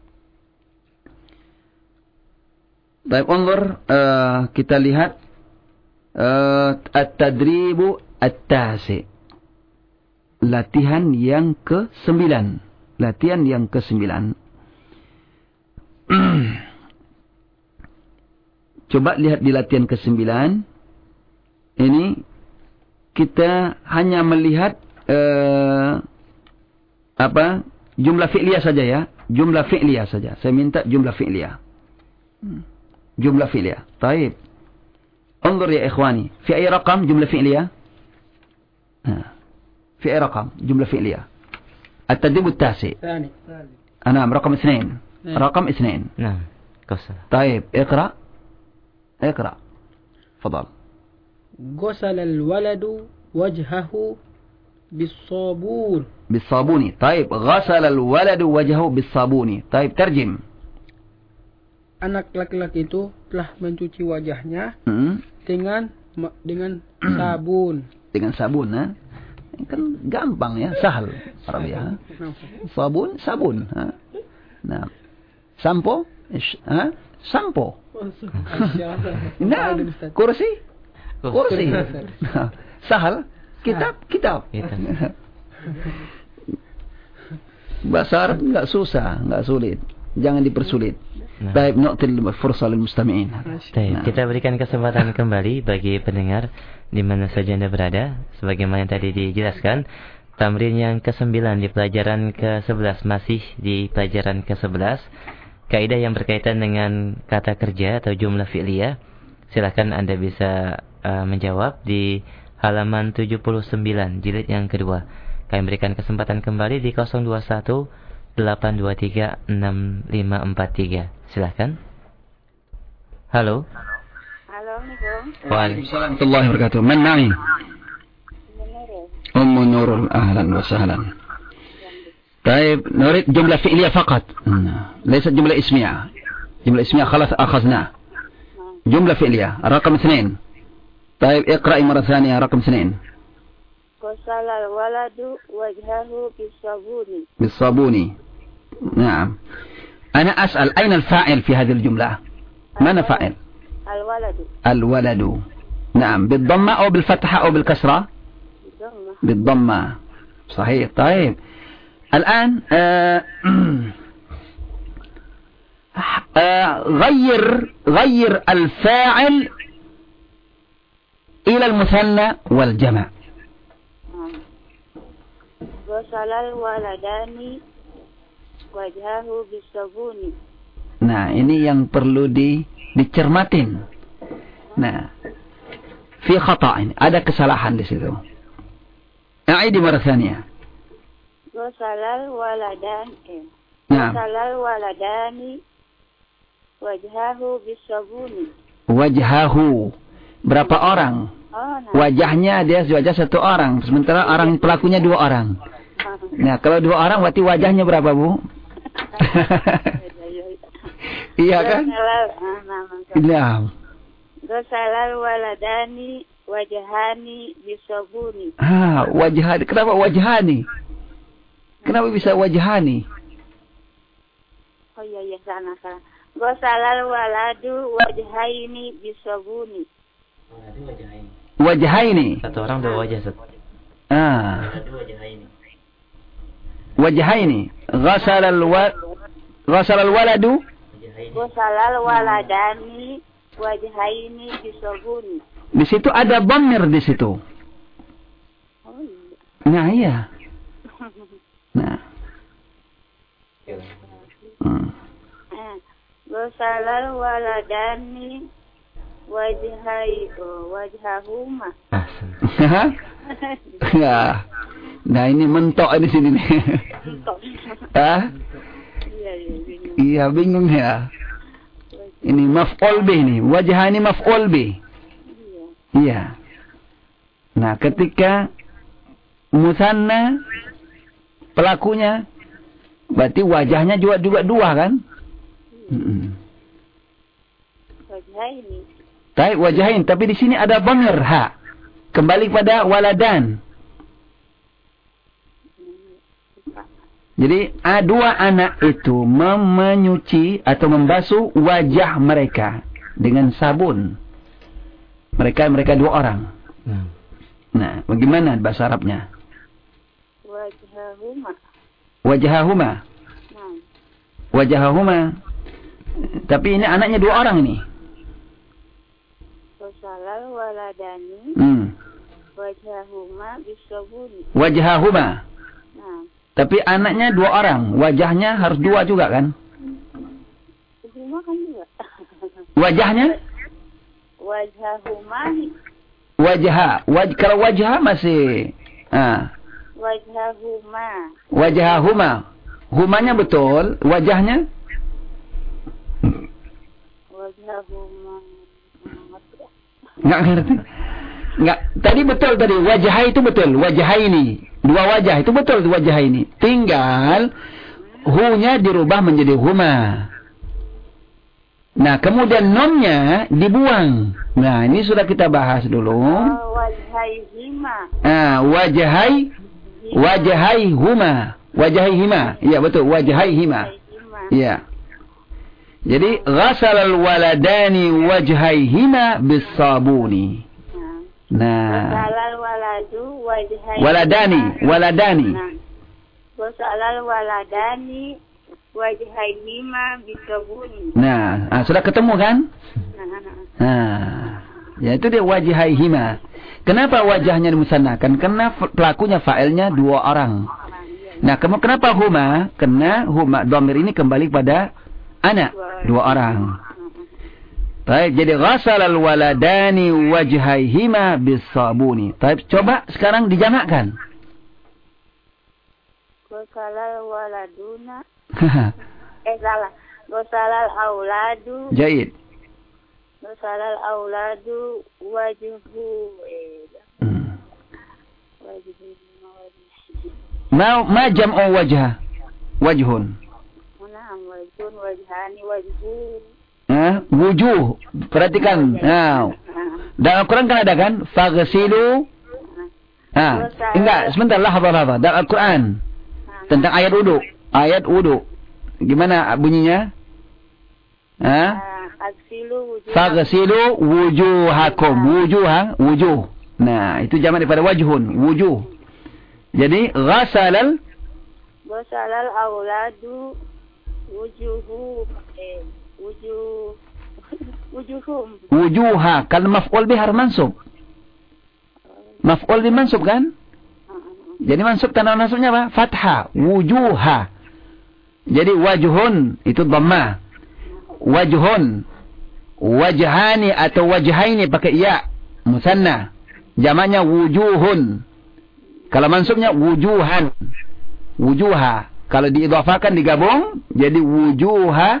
Baik, unzur, uh, kita lihat uh, at-tadribu at-tasi. Latihan yang ke-sembilan. Latihan yang ke-sembilan. Coba lihat di latihan ke-sembilan. Ini kita hanya melihat uh, apa? Jumlah fi'liyah saja ya. Jumlah fi'liyah saja. Saya minta jumlah fi'liyah. Jumlah fi'liyah. Taib. Unzur ya ikhwani. Fi ay raqam jumlah fi'liyah? Nah. في أي رقم جملة فعلية التدريب التاسع ثاني نعم رقم اثنين رقم اثنين نعم غسل طيب اقرأ اقرأ فضل غسل الولد وجهه بالصابون بالصابون طيب غسل الولد وجهه بالصابون طيب ترجم anak laki-laki itu telah mencuci wajahnya hmm? dengan dengan sabun dengan sabun ha? Kan gampang ya, sahal Arabia. Sabun, sabun. Ha? Nah, sampo, ha? Sampo. Nah, kursi, kursi. Sahal, kitab, kitab. Bahasa Arab nggak susah, nggak sulit. Jangan dipersulit. Baik, nu'til fursa lil mustami'in. Kita berikan kesempatan kembali bagi pendengar di mana saja Anda berada, sebagaimana yang tadi dijelaskan, tamrin yang kesembilan di pelajaran ke sebelas, masih di pelajaran ke sebelas, kaidah yang berkaitan dengan kata kerja atau jumlah fi'liyah. Silakan Anda bisa uh, menjawab di halaman tujuh puluh sembilan jilid yang kedua. Kami berikan kesempatan kembali di nol dua satu delapan dua tiga enam lima empat tiga. Silakan. Halo. Assalamualaikum. Waalaikumsalam warahmatullahi wabarakatuh. Man ma'i? Ummu Nurul, ahlan wa sahlan. طيب نريد جملة فعلية فقط ليست جملة اسمية. جملة اسمية خلاص أخذناه. جملة فعلية رقم اثنين. طيب اقرأي مرة ثانية رقم اثنين. غسل الولد وجهه بالصابون. بالصابون. نعم. أنا أسأل أين الفاعل في هذه الجملة؟ من فاعل؟ الولد. الولد. نعم، بالضمة أو بالفتحة أو بالكسرة؟ بالضمة. بالضمة. صحيح. طيب الآن آه آه غير غير الفاعل إلى المثنى والجمع. غسل الولدان وجهه بالصابون. Nah, ini yang perlu di dicermatin. Nah, fi khata'in, ada kesalahan di situ. A'idi marah tsaniyah. Ghasalal waladan. Nah. Ghasalal waladani wajhahu bisabuni. Wajhahu. Berapa orang? Oh, nah. Wajahnya dia wajah satu orang, sementara orang pelakunya dua orang. Nah, kalau dua orang berarti wajahnya berapa, Bu? Iya kan? Nah. Ghasalal waladani wajhani bisabuni. Ah, wajhani. Kenapa wajhani? Kenapa bisa wajhani? Oh iya iya sana sana. Ghasalal waladu wajhaini bisabuni. Wajhaini. Satu orang dua wajah, Ustaz. Ah. Wajhaini. Ghasalal wa ghasalal waladu Ghasalal waladani wajhaini bisabuni. Di situ ada dhamir di situ. Oh iya. Nah, iya. Nah. Hmm. Ghasalal waladani wajhai oh, wajhahuma. Ahsan. Ya. Nah ini mentok di sini nih. Ah? Iya, iya, bingung. Iya bingung ya. Ini maf'ul bih nih. Wajah ini maf'ul bih. Iya. Iya. Nah ketika musanna pelakunya, berarti wajahnya juga juga dua kan? Hmm. Wajhaini. Tapi wajahin, tapi di sini ada dhamir ha. Kembali pada waladan. Jadi dua anak itu menyuci atau membasuh wajah mereka dengan sabun. Mereka mereka dua orang. Hmm. Nah, bagaimana bahasa Arabnya? Wajhahuma. Wajahahuma. Nah. Wajahahuma. Tapi ini anaknya dua orang ini. Wasalal waladani. Hmm. Wajhahuma bisabuni. Wajahahuma. Nah. Tapi anaknya dua orang. Wajahnya harus dua juga kan? Huma kan juga. Wajahnya? Wajhahuma. Wajah. Waj kalau wajah masih. Ah. Wajhahuma. Wajahahuma. Humanya betul. Wajahnya? Wajhahuma. Enggak ngerti. Enggak. Tadi betul tadi. Wajah itu betul. Wajah ini. Dua wajah itu betul wajah ini. Tinggal hu-nya dirubah menjadi huma. Nah, kemudian nonnya dibuang. Nah, ini sudah kita bahas dulu. Oh, wajhaihima. Ah, wajahai wajahai huma. Wajahaihima. Iya betul, wajahaihima. Iya. Jadi ghasalal waladani wajhaihima bis-sabuni. Nah, Wasalal waladu wajhai. waladani, waladani. Nah. Wasalal waladani wajhaihima bisabuni. Nah, ah, sudah ketemu kan? Nah, nah. Nah, ya itu dia wajhaihima. Kenapa wajahnya dimusannakan? Karena pelakunya fa'ilnya dua orang. Nah, kenapa huma? Karena huma dhamir ini kembali pada anak, dua orang. Baik, jadi ghasalal waladani wajhaihima bis-sabuni. Baik, coba sekarang dijamakkan. Wasalal waladuna. eh salah. Wasalal auladu. Jaid. Wasalal auladu wajhu. Eh. Hmm. Wajhu. Ma ma jam'u wajha? Wajhun. Nah, wajhun wajhani wajhu. Eh, wujuh. Perhatikan. Nah, dalam Al-Quran kan ada kan? Faghsilu. Ah, enggak, sebentar lah, apa-apa. Dalam Al-Quran tentang ayat wudu. Ayat wudu. Gimana bunyinya? Ah? Faghsilu wujuhakum. Wujuha, wujuh. Nah, itu jamak daripada wajhun, wujuh. Jadi ghasalal ghasalal auladu wujuhu eh wujuh wujuhum. Wujuha kan maf'ul bih harus mansub. Maf'ul bih mansub kan? Jadi mansub tanda nasabnya apa? Fathah. Wujuha. Jadi wajhun itu dhamma. Wajhun. Wajhani atau wajhaini pakai ya. Musanna. Jamaknya wujuhun. Kalau mansubnya wujuhan. Wujuha. Kalau diidhafakan digabung jadi wujuha.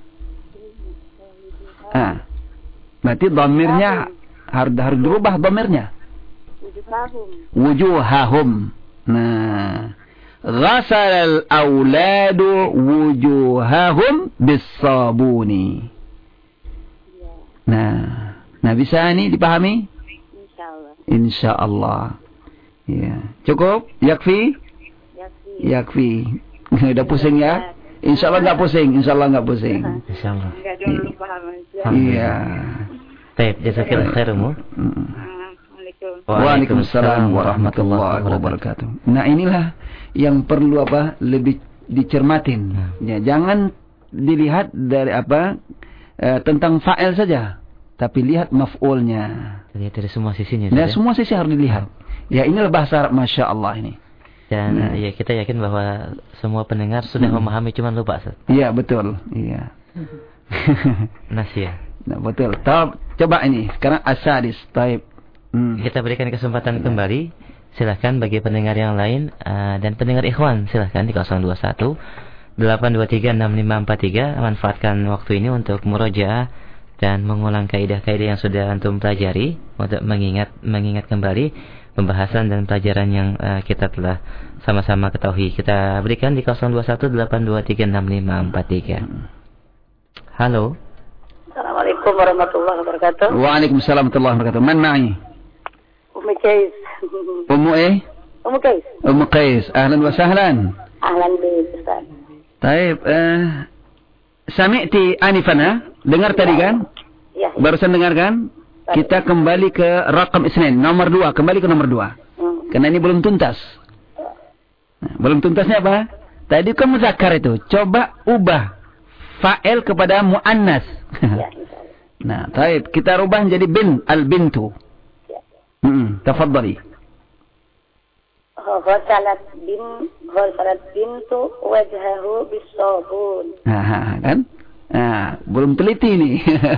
Ah. Berarti dhamirnya harus harus dirubah dhamirnya. Wujuhahum. Wujuhahum. Nah, ghasalal auladu wujuhahum bis-sabuni. Nah, nah bisa ini dipahami? Insyaallah. Insyaallah. Ya, cukup? Yakfi? Yakfi. Yakfi. Udah pusing ya? Insyaallah enggak pusing, insyaallah enggak pusing. Insyaallah. Enggak dulu paham aja. Iya. Baik, jazakallahu khairan. Assalamualaikum. Waalaikumsalam warahmatullahi wabarakatuh. Nah, inilah yang perlu apa? Lebih dicermatin. Ya, jangan dilihat dari apa? E, tentang fa'il saja, tapi lihat maf'ulnya. Lihat dari semua sisinya. Nah, semua sisi harus dilihat. Ya, inilah bahasa Arab, Masya Allah ini. Dan nah. ya kita yakin bahwa semua pendengar sudah hmm. memahami, cuman lupa. Iya, betul. Iya. Nasya. Nah, betul. Taib. Coba ini. Sekarang asadis. Taib. Hmm. Kita berikan kesempatan kembali. Silahkan bagi pendengar yang lain uh, dan pendengar ikhwan, silahkan di nol dua satu delapan dua tiga enam lima empat tiga. Manfaatkan waktu ini untuk murojaah dan mengulang kaidah-kaidah yang sudah antum pelajari untuk mengingat mengingat kembali pembahasan dan pelajaran yang uh, kita telah sama-sama ketahui. Kita berikan di nol dua satu delapan dua tiga enam lima empat tiga. Halo. Assalamualaikum warahmatullahi wabarakatuh. Waalaikumsalam warahmatullahi wabarakatuh. Man ma'i? Ummu Qais. Ummu eh? Ummu Qais. Ummu Qais. Ahlan wa sahlan. Ahlan bi Ustaz. Baik, uh, sami'ti anifan ha? Dengar tadi kan? Ya. Barusan dengar kan? Kita kembali ke rakam isnin, nomor dua, kembali ke nomor dua. Hmm. Karena ini belum tuntas. Nah, belum tuntasnya apa? Tadi kan muzakkar itu. Coba ubah fa'il kepada muannas. Ya, nah, baik, kita rubah menjadi bin, al-bintu. Hmm, tafadhali. Ghasalat bin ghasalat bintu wajhahu bisabun. Nah, kan? Nah, belum teliti nih.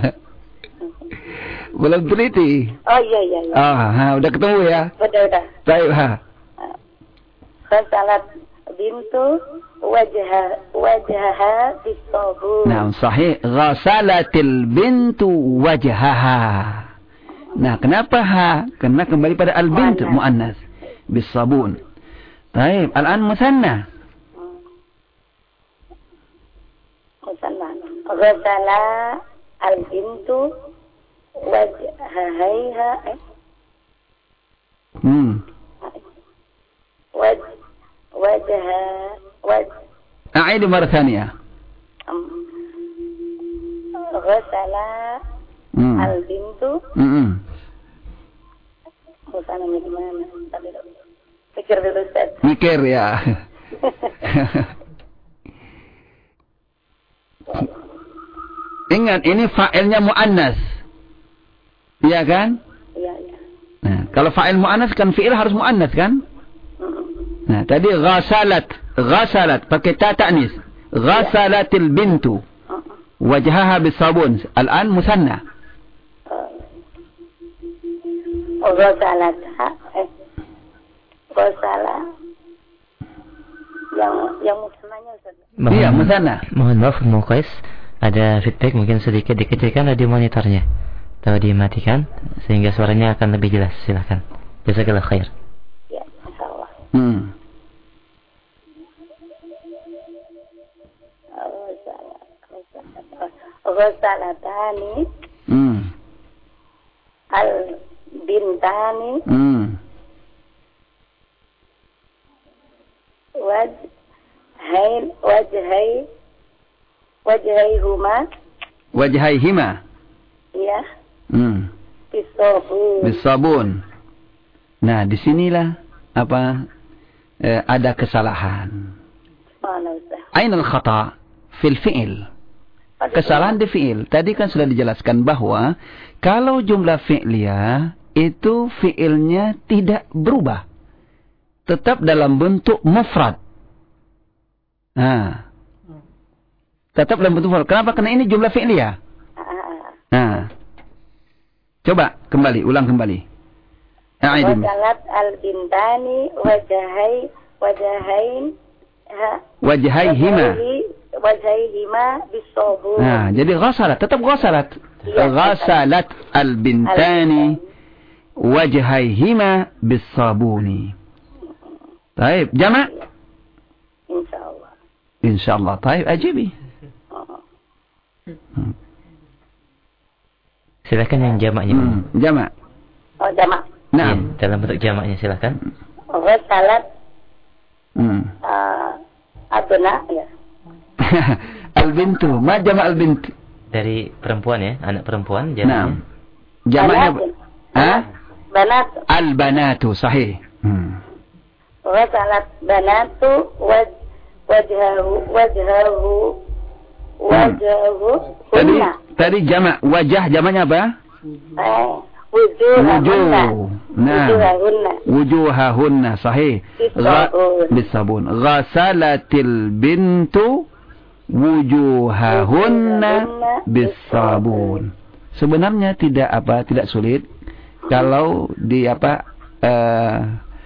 Belum teliti. Oh iya iya iya. Ah, ha, udah ketemu ya? Udah udah. Baik, ha. Ghasalat bintu wajha wajhaha bisabun. Nah, sahih. Ghasalatil bintu wajhaha. Nah, kenapa ha? Karena kembali pada al-bint muannas bisabun. Baik, al-an musanna. Musanna. Ghasala al-bintu wajhahaiha. Hmm. Waj wajha waj. أعيد مرة ثانية. Ghasala Hmm. al-bintu. Hmm. Musananya gimana? Tadi pikir dulu Ustaz. Mikir ya. Ingat, ini fa'ilnya mu'annas. Iya kan? Iya, iya. Nah, kalau fa'il mu'annas kan fi'il harus mu'annas kan? Nah, tadi ghasalat, ghasalat pakai ta ta'nis. Ghasalatil bintu wajhaha bisabun. Al-an musanna. Ghasalat eh ghasala yang yang musannanya Ustaz. Iya, musanna. Mohon maaf Ummu Qais, ada feedback mungkin sedikit dikecilkan radio monitornya atau dimatikan sehingga suaranya akan lebih jelas. Silakan. Jazakallahu khair. Ya, insyaallah. Hmm. Ghasalatani Hmm. al bintani Hmm. wajhain wajhai wajhaihuma Wajhaihima. ya Hmm. bisabun. Bisabun. Nah, disinilah apa eh, ada kesalahan. Mana Ustaz? Ainal khata fil fi'il. Kesalahan di fi'il. Tadi kan sudah dijelaskan bahwa kalau jumlah fi'liyah itu fi'ilnya tidak berubah. Tetap dalam bentuk mufrad. Nah. Tetap dalam bentuk mufrad. Kenapa? Karena ini jumlah fi'liyah. Nah. Coba kembali, ulang kembali. A'idin. Wajalat al-bintani wajahai wajahain ha Wajhaihima. wajhaihima bisabun. Nah, jadi ghasalat, tetap ghasalat. Ya, Ghasalat al-bintani wajhaihima bisabuni. Baik, jama'? Insyaallah. Insyaallah. Baik, ajibi. Hmm. Silakan yang jamaknya. Hmm, jama'. Oh, jamak. Nah, Ya, dalam bentuk jamaknya silakan. Ghasalat hmm. uh, abna ya. Al-bintu, ma jama' al-bint? Dari perempuan ya, anak perempuan Nah. jamaknya. Jamaknya ha? Banat. Al-banatu, sahih. Hmm. Ghasalat banatu waj wajhahu wajhahu wajhahu Tadi hunna. tadi jama' wajah, jamaknya apa? Eh, wujuhahunna. Wujuh. Nah. Wujuhahunna. Wujuhahunna, sahih. Bisabun. Bisabun. Ghasalatil bintu wujuhahunna bisabun. sebenarnya tidak apa tidak sulit kalau di apa uh,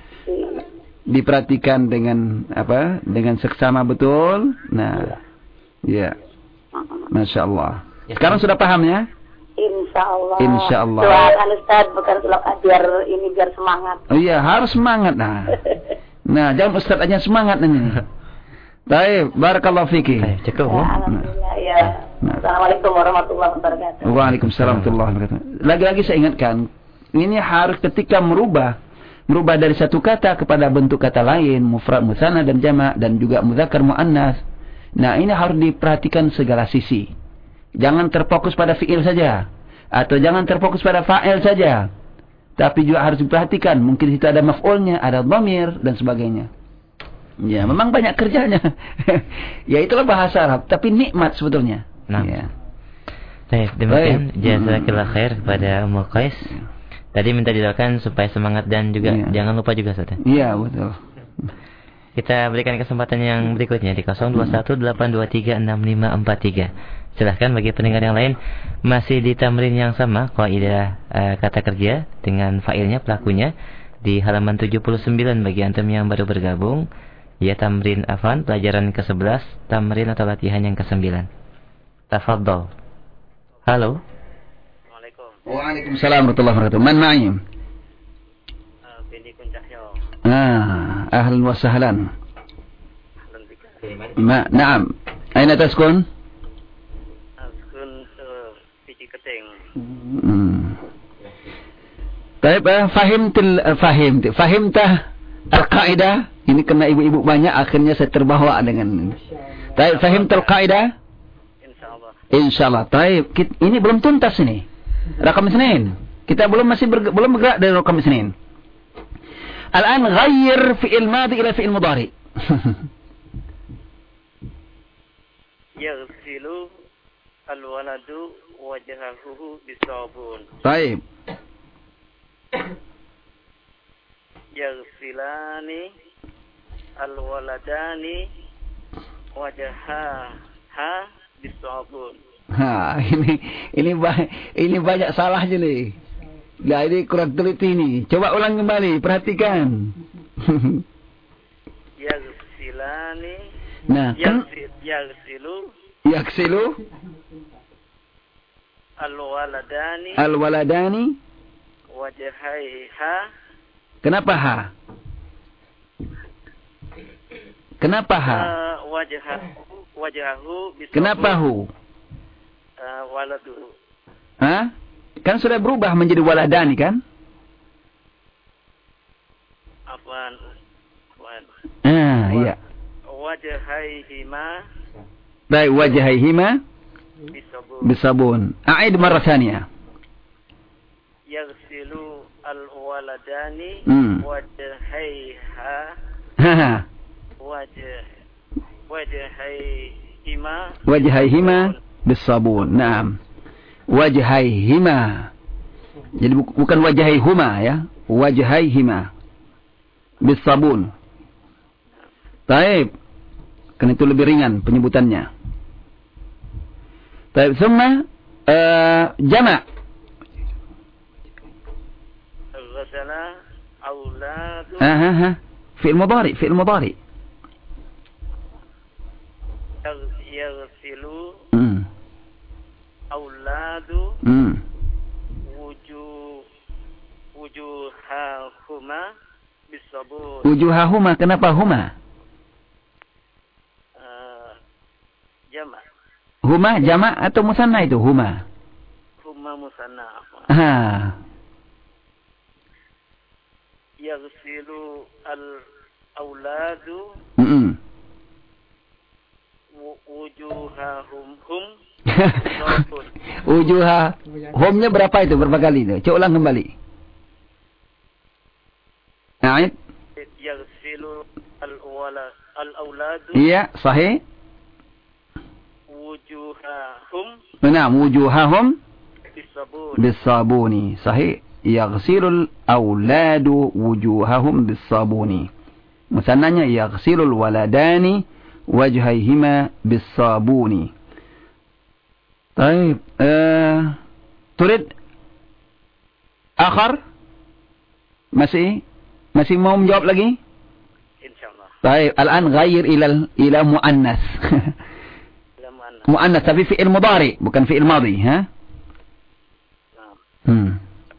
diperhatikan dengan apa dengan seksama betul. Nah, ya, masya Allah. Sekarang sudah paham ya? Insya Allah. Insya Allah. Doakan Ustaz, bukan biar ini biar semangat. Oh iya, harus semangat. Nah, nah jangan Ustaz aja semangat ini. Baik, barakallahu fiki. Cukup. Ya, alhamdulillah ya. Nah. Assalamualaikum warahmatullahi wabarakatuh. Waalaikumsalam warahmatullahi wabarakatuh. Lagi-lagi saya ingatkan, ini harus ketika merubah merubah dari satu kata kepada bentuk kata lain, mufrad, musanna dan jama' dan juga mudzakkar muannas. Nah, ini harus diperhatikan segala sisi. Jangan terfokus pada fi'il saja atau jangan terfokus pada fa'il saja. Tapi juga harus diperhatikan, mungkin itu ada maf'ulnya, ada dhamir dan sebagainya. Ya, memang banyak kerjanya. Ya itulah bahasa Arab, tapi nikmat sebetulnya. Nah. Ya. Baik, demikian jazakallah khair kepada Ummu Qais. Tadi minta didoakan supaya semangat dan juga ya. Jangan lupa juga Ustaz. Iya, betul. Kita berikan kesempatan yang berikutnya di nol dua satu delapan dua tiga enam lima empat tiga. Silahkan bagi pendengar yang lain, masih di tamrin yang sama, kaidah uh, kata kerja dengan fa'ilnya, pelakunya di halaman tujuh puluh sembilan bagi antum yang baru bergabung. Ya, tamrin afan, pelajaran ke sebelas, tamrin atau latihan yang ke sembilan. Tafadhol. Halo. Assalamualaikum. Waalaikumsalam warahmatullahi wabarakatuh. Man ma'i? Uh, Bini Kuncahyo. Ah, ahlan wa sahlan. Ahlan bika. Ma, na'am. Aina taskun? Askun uh, Pici Keting. Hmm. Baik, uh, fahimtil uh, fahimti. Fahimtah al-qaidah? Ini kena ibu-ibu banyak, akhirnya saya terbawa dengan. Baik, fahimtal qaidah? Insyaallah. Insyaallah. Baik, ini belum tuntas ini. Rakam Isnin. Kita belum masih berge belum bergerak dari rakam Isnin. Al-an ghayyir fi'il madhi ila fi'il mudhari. Yaghsilu al-waladu wajhahu bisabun. Baik. Yaghsilani al-waladani wajhaha bisabun. Ha, ini ini ini banyak salahnya nih. Nah, ini kurang teliti nih. Coba ulang kembali, perhatikan. Yaghsilani. Nah, kan yaghsilu yaghsilu al-waladani al-waladani wajhaiha. Kenapa ha? Kenapa ha? Uh, wajah wajahu bisabun. Kenapa hu? Uh, waladu. Hah? Kan sudah berubah menjadi waladani kan? Afwan. Afwan. Ah, iya. Wajahaihima Baik, wajahaihima bisabun. bisabun. A'id marrah thaniyah. Yaghsilu al-waladani Hmm. wajhaiha Ha. wajh wajhaihima Wajhaihima bisabun. Naam. Wajhaihima. Jadi bu bukan wajhaihuma ya. Wajhaihima bisabun. Baik. Karena itu lebih ringan penyebutannya. Baik, semua uh, jama'. Ghasala auladu. Ha ha ha. Fi'il mudhari, fi'il mudhari. Yaghsilu Hmm. auladu Hmm. wujuh wujuhahuma bisabun. Wujuhahuma, kenapa huma? Uh, jama' Huma jama' atau musanna itu huma? huma musanna. Ha. Yaghsilu al auladu Hmm. wujuhahum hum. Wujuha. Humnya berapa itu? Berapa kali itu? Coba ulang kembali. A'id. Yaghsilu al-wala al-auladu. Iya, sahih. Wujuhahum. Naam, wujuhahum bisabun. bisabuni. Sahih. Yaghsilul auladu wujuhahum bisabuni. Musannanya yaghsilul waladani wajhaihima bisabuni. Baik, uh, Turid akhar? Masih masih mau menjawab lagi? Insyaallah. Baik, al-an ghayyir ila ila muannas. Ila muannas. Muannas tapi fi'il mudhari, bukan fi'il madhi, ha? Naam. Hmm.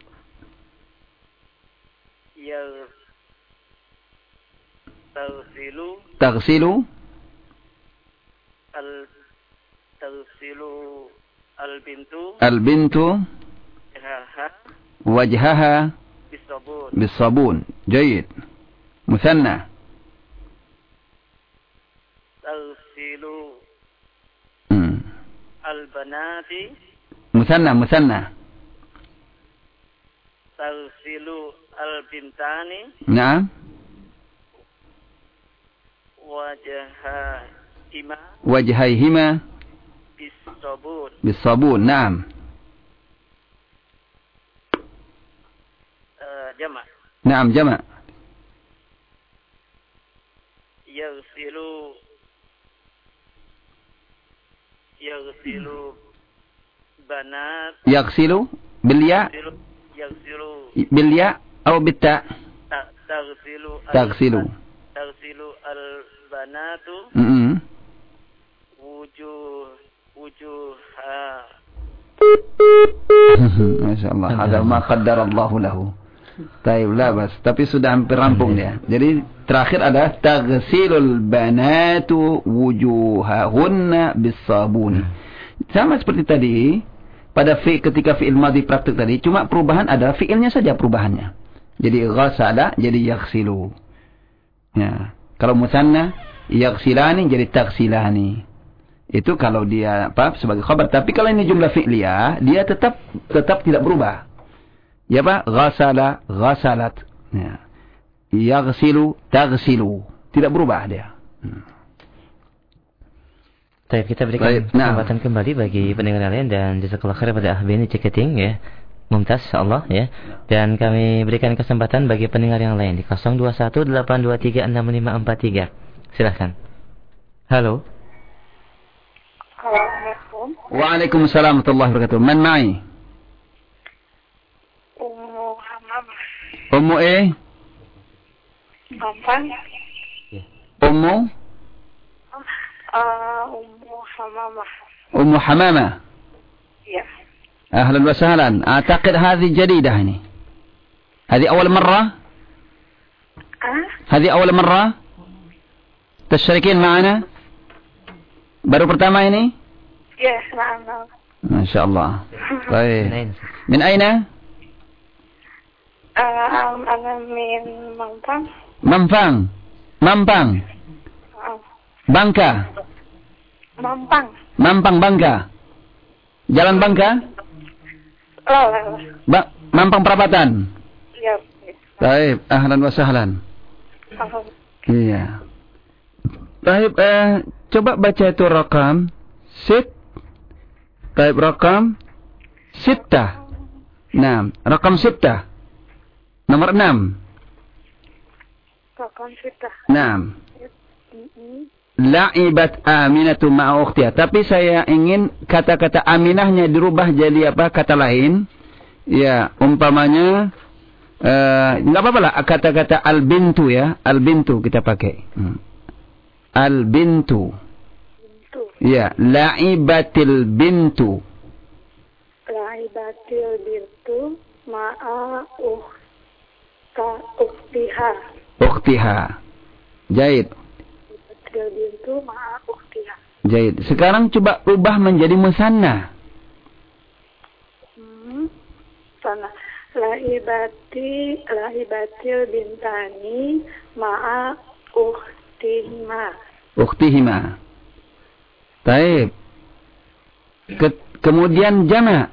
Ya taghsilu Taghsilu al taghsilu al bintu al-bintu jaha wajhaha bisabun. بالصابون. جيد. مثنى. Taghsilu مم. al banati مثنى مثنى. taghsilu al bintani نعم. wajahihima وجهيهما bisabun. بالصابون. نعم. Uh, jama' نعم جمع. yaghsilu yaghsilu banat يغسل بالياء yaghsilu yaghsilu بالياء أو بالتاء. ta- taghsilu al- تغسل. taghsilu al banatu مم. wujuh wujuha. ما شاء الله. هذا ما قدر الله له. طيب لا بس. Tapi sudah hampir rampung dia. Jadi terakhir ada taghsilul banatu wujuhahunna bis-sabun. Sama seperti tadi pada fi ketika fi'il madhi praktik tadi, cuma perubahan ada fi'ilnya saja perubahannya. Jadi ghasala jadi yaghsilu. Ya. Kalau musanna yaghsilani jadi taghsilani. Itu kalau dia apa sebagai khabar. Tapi kalau ini jumlah fi'liyah, dia tetap tetap tidak berubah. Ya apa? Ghasala, ghasalat. Ya. Yaghsilu, taghsilu. Tidak berubah dia. Hmm. Baik, kita berikan Baik, nah. kesempatan kembali bagi pendengar lain dan jazakallahu khair pada Ahbeni Ciketing ya. Mumtaz insyaallah ya. Dan kami berikan kesempatan bagi pendengar yang lain di nol dua satu delapan dua tiga enam lima empat tiga. Silakan. Halo. Assalamualaikum. Waalaikumsalam warahmatullahi wabarakatuh. Man ma'i? Ummu Hamamah. Ummu eh? Gampang. Ummu? Uh, Ummu Hamamah. Ummu Hamama. Ya. أهلا وسهلا. أعتقد هذه جديدة هنا. هذه أول مرة؟ Ah? هذه أول مرة تشتركين معنا؟ baru pertama ini؟ Ya, na'am. ما شاء الله. طيب. Min aina? من أين؟ Uh, Ana min Mampang. Mampang. Mampang. Uh, Bangka. Mampang. Mampang Bangka. Jalan Bangka? Oh, oh, Ba Mampang Perapatan. ya. Baik, ahlan wa sahlan. Oh, Iya. Baik, eh, coba baca itu rakam sit. Baik, rakam sittah. Nah, rakam sittah. Nomor enam. Kakak sudah. Nah, Mm-mm. la'ibat Aminatu ma'a ukhtiha. Tapi saya ingin kata-kata Aminahnya dirubah jadi apa? Kata lain. Ya, umpamanya enggak uh, apa-apa lah kata-kata al-bintu ya. Al-bintu kita pakai. Hmm. Al-bintu. Bintu. Ya, la'ibatil bintu. Laibatil bintu ma'a ukhta ukhtiha. Ukhtiha. Jaid. Laibatil bintu ma'a ukhtiha. Jaid. Sekarang coba ubah menjadi musanna. Hmm. Sana. Laibati laibatil bintani ma'a ukhtihima. Ukhtihima. Taib. Ke kemudian jama'.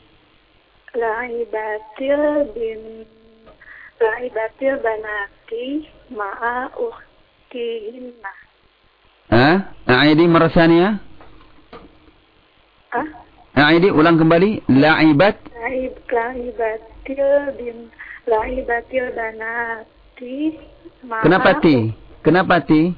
Laibatil bin laibatil banati ma'a ukhtihinna. Ah, a'idi marah tsaniyah. Ah? A'idi ulang kembali. La'ibat. Laib laibatil bin laibatil banati ma'a. Kenapa ti? Kenapa ti?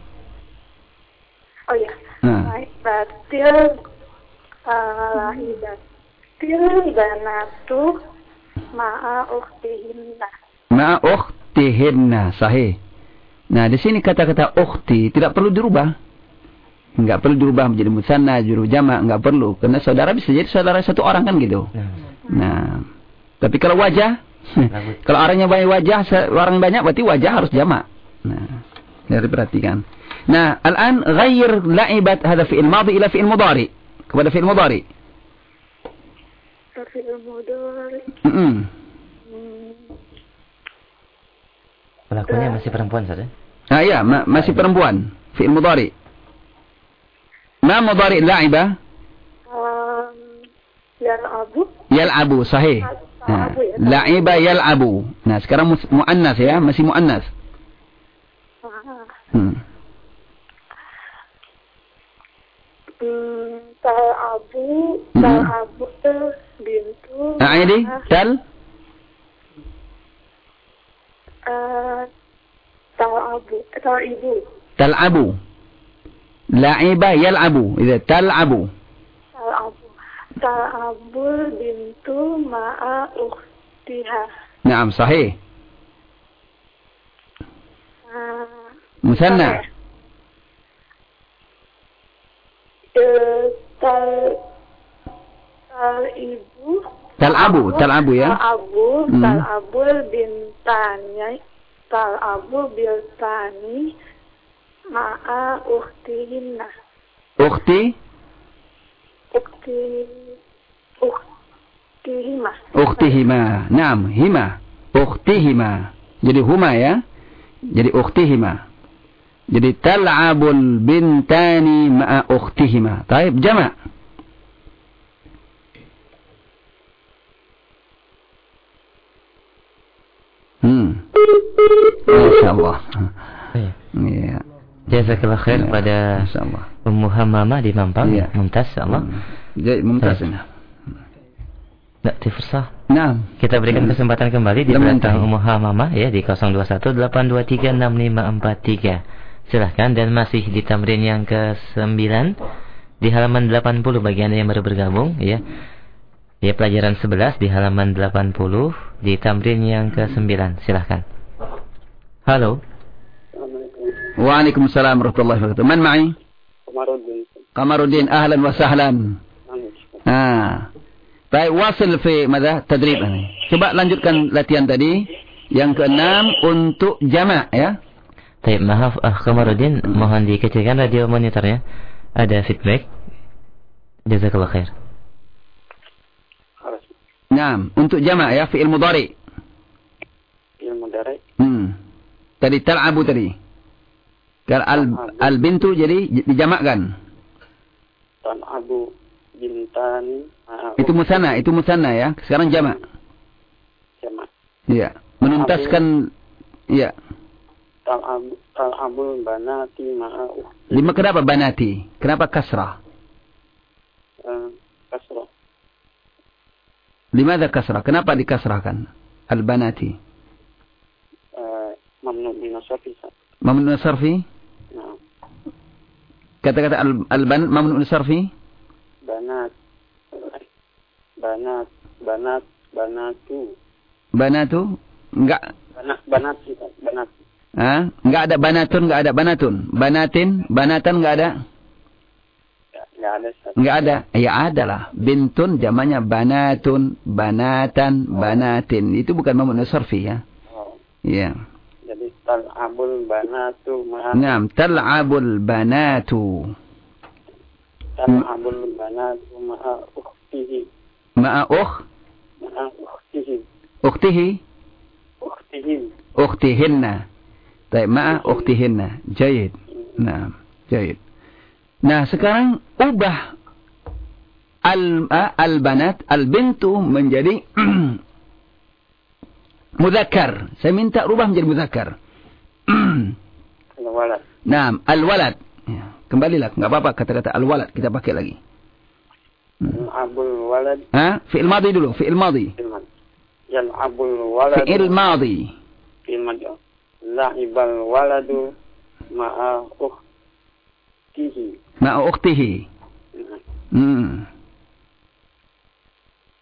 Oh ya. Nah. Laibatil uh, laibat Tal'abil banatu ma'a ukhtihinna. Ma'a ukhtihinna, sahih. Nah, di sini kata-kata ukhti tidak perlu dirubah. Enggak perlu dirubah menjadi musanna, juru jamak, enggak perlu. Karena saudara bisa jadi saudara satu orang kan gitu. Nah, tapi kalau wajah, kalau orangnya banyak wajah, orang banyak berarti wajah harus jamak. Nah, harus diperhatikan. Nah, al-an ghayyir la'ibat hadha fi'il madhi ila fi'il mudhari. Kepada fi'il mudhari. Fi'il mudhari. Mm-mm. Pelakunya masih perempuan saja. Ah iya, ma masih perempuan. Fi'il mudhari. Ma mudhari la'iba? Um, yal'abu. Yal'abu, sahih. Nah, la'iba yal'abu. Nah, sekarang mu'annas ya, masih mu'annas. Hmm. Hmm, tal'abu, tal'abu bintu. Ah, ini tal Uh, tal'abu, tal'ibu. tal'abu. La'iba yal'abu. Idza tal'abu. Tal'abu. Tal'abu bintu ma'a ukhtiha. Naam, sahih. Uh, Musanna. Uh, tal tal'ibu. Tal'abu, tal'abu ya. Tal'abu, Hmm. tal'abu bintanya, tal'abu bintani ma'a ukhtihinna. Ukhti, Ukhti, ukhtihima. ukhtihima. Naam, hima. Ukhtihima. Jadi huma ya. Jadi ukhtihima. Jadi tal'abul bintani ma'a ukhtihima. Taib, jama'. Hmm. Masyaallah. Iya. Iya. Jazakallah khair kepada Masyaallah. Ummu Hammamah di Mampang. Iya. Mumtaz, Allah. Jadi mumtaz ini. Nah, Tifusah. Nah, Kita berikan kesempatan kembali di Belum belakang nanti. Ummu Hammamah ya di nol dua satu delapan dua tiga enam lima empat tiga. Silahkan, dan masih di tamrin yang ke sembilan di halaman delapan puluh bagi Anda yang baru bergabung ya. Ya, pelajaran sebelas di halaman delapan puluh di tamrin yang ke sembilan. Silahkan. Halo. Waalaikumsalam warahmatullahi wabarakatuh. Man ma'i? Kamaruddin. Kamaruddin, ahlan wa sahlan. Ah. Baik, wasil fi madza tadrib ini. Coba lanjutkan latihan tadi yang keenam untuk jamak ya. Baik, maaf ah Kamaruddin, mohon dikecilkan radio monitornya. Ada feedback. Jazakallah khair. Naam, untuk jamak ya, fi'il mudhari. Fi'il mudhari. Hmm. Tadi tal'abu tadi. Kalau al, al bintu jadi dijamakkan. Tal'abu bintani ma'a Itu musanna, itu musanna ya. Sekarang jamak. jamak. Iya. Menuntaskan ya. Tal'abu tal'abul banati ma'a ukhti. Lima kenapa banati? Kenapa kasrah? Uh, kasrah. Limadha kasrah? Kenapa dikasrahkan? Al-banati. Uh, mamnu min as-sarfi. Mamnu sarfi? Nah, Kata-kata al-banat mamnu sarfi? banat banat banat banatu. Banatu? Enggak. Banat banat banat. Ha? Enggak ada banatun, enggak ada banatun. Banatin, banatan enggak ada? Enggak ada. Ustaz. Enggak ada. Ya ada lah. Bintun jamannya banatun, banatan, banatin. Itu bukan mamnu sarfi ya. Oh. Ya. Jadi tal'abul banatu ma'a Naam, tal'abul banatu tal'abul banatu ma'a ukhtihi ma'a ukh ma'a ukhtihi ukhtihi ukhtihim. ukhtihinna. Baik, ma'a ukhtihinna. Jayid. Naam, jayid. Nah, sekarang ubah al al-banat al-bintu menjadi mudzakkar. Saya minta rubah menjadi mudzakkar. Al-walad. Naam, al-walad. Ya, kembalilah, enggak apa-apa kata-kata al-walad kita pakai lagi. Yal'abul walad. Ha? Fi'il madhi dulu, fi'il madhi. Yal'abul walad. Fi'il madhi. Fi'il madhi. La'ibal waladu ma'a ukhtihi. Ma'a ukhtihi. Hmm.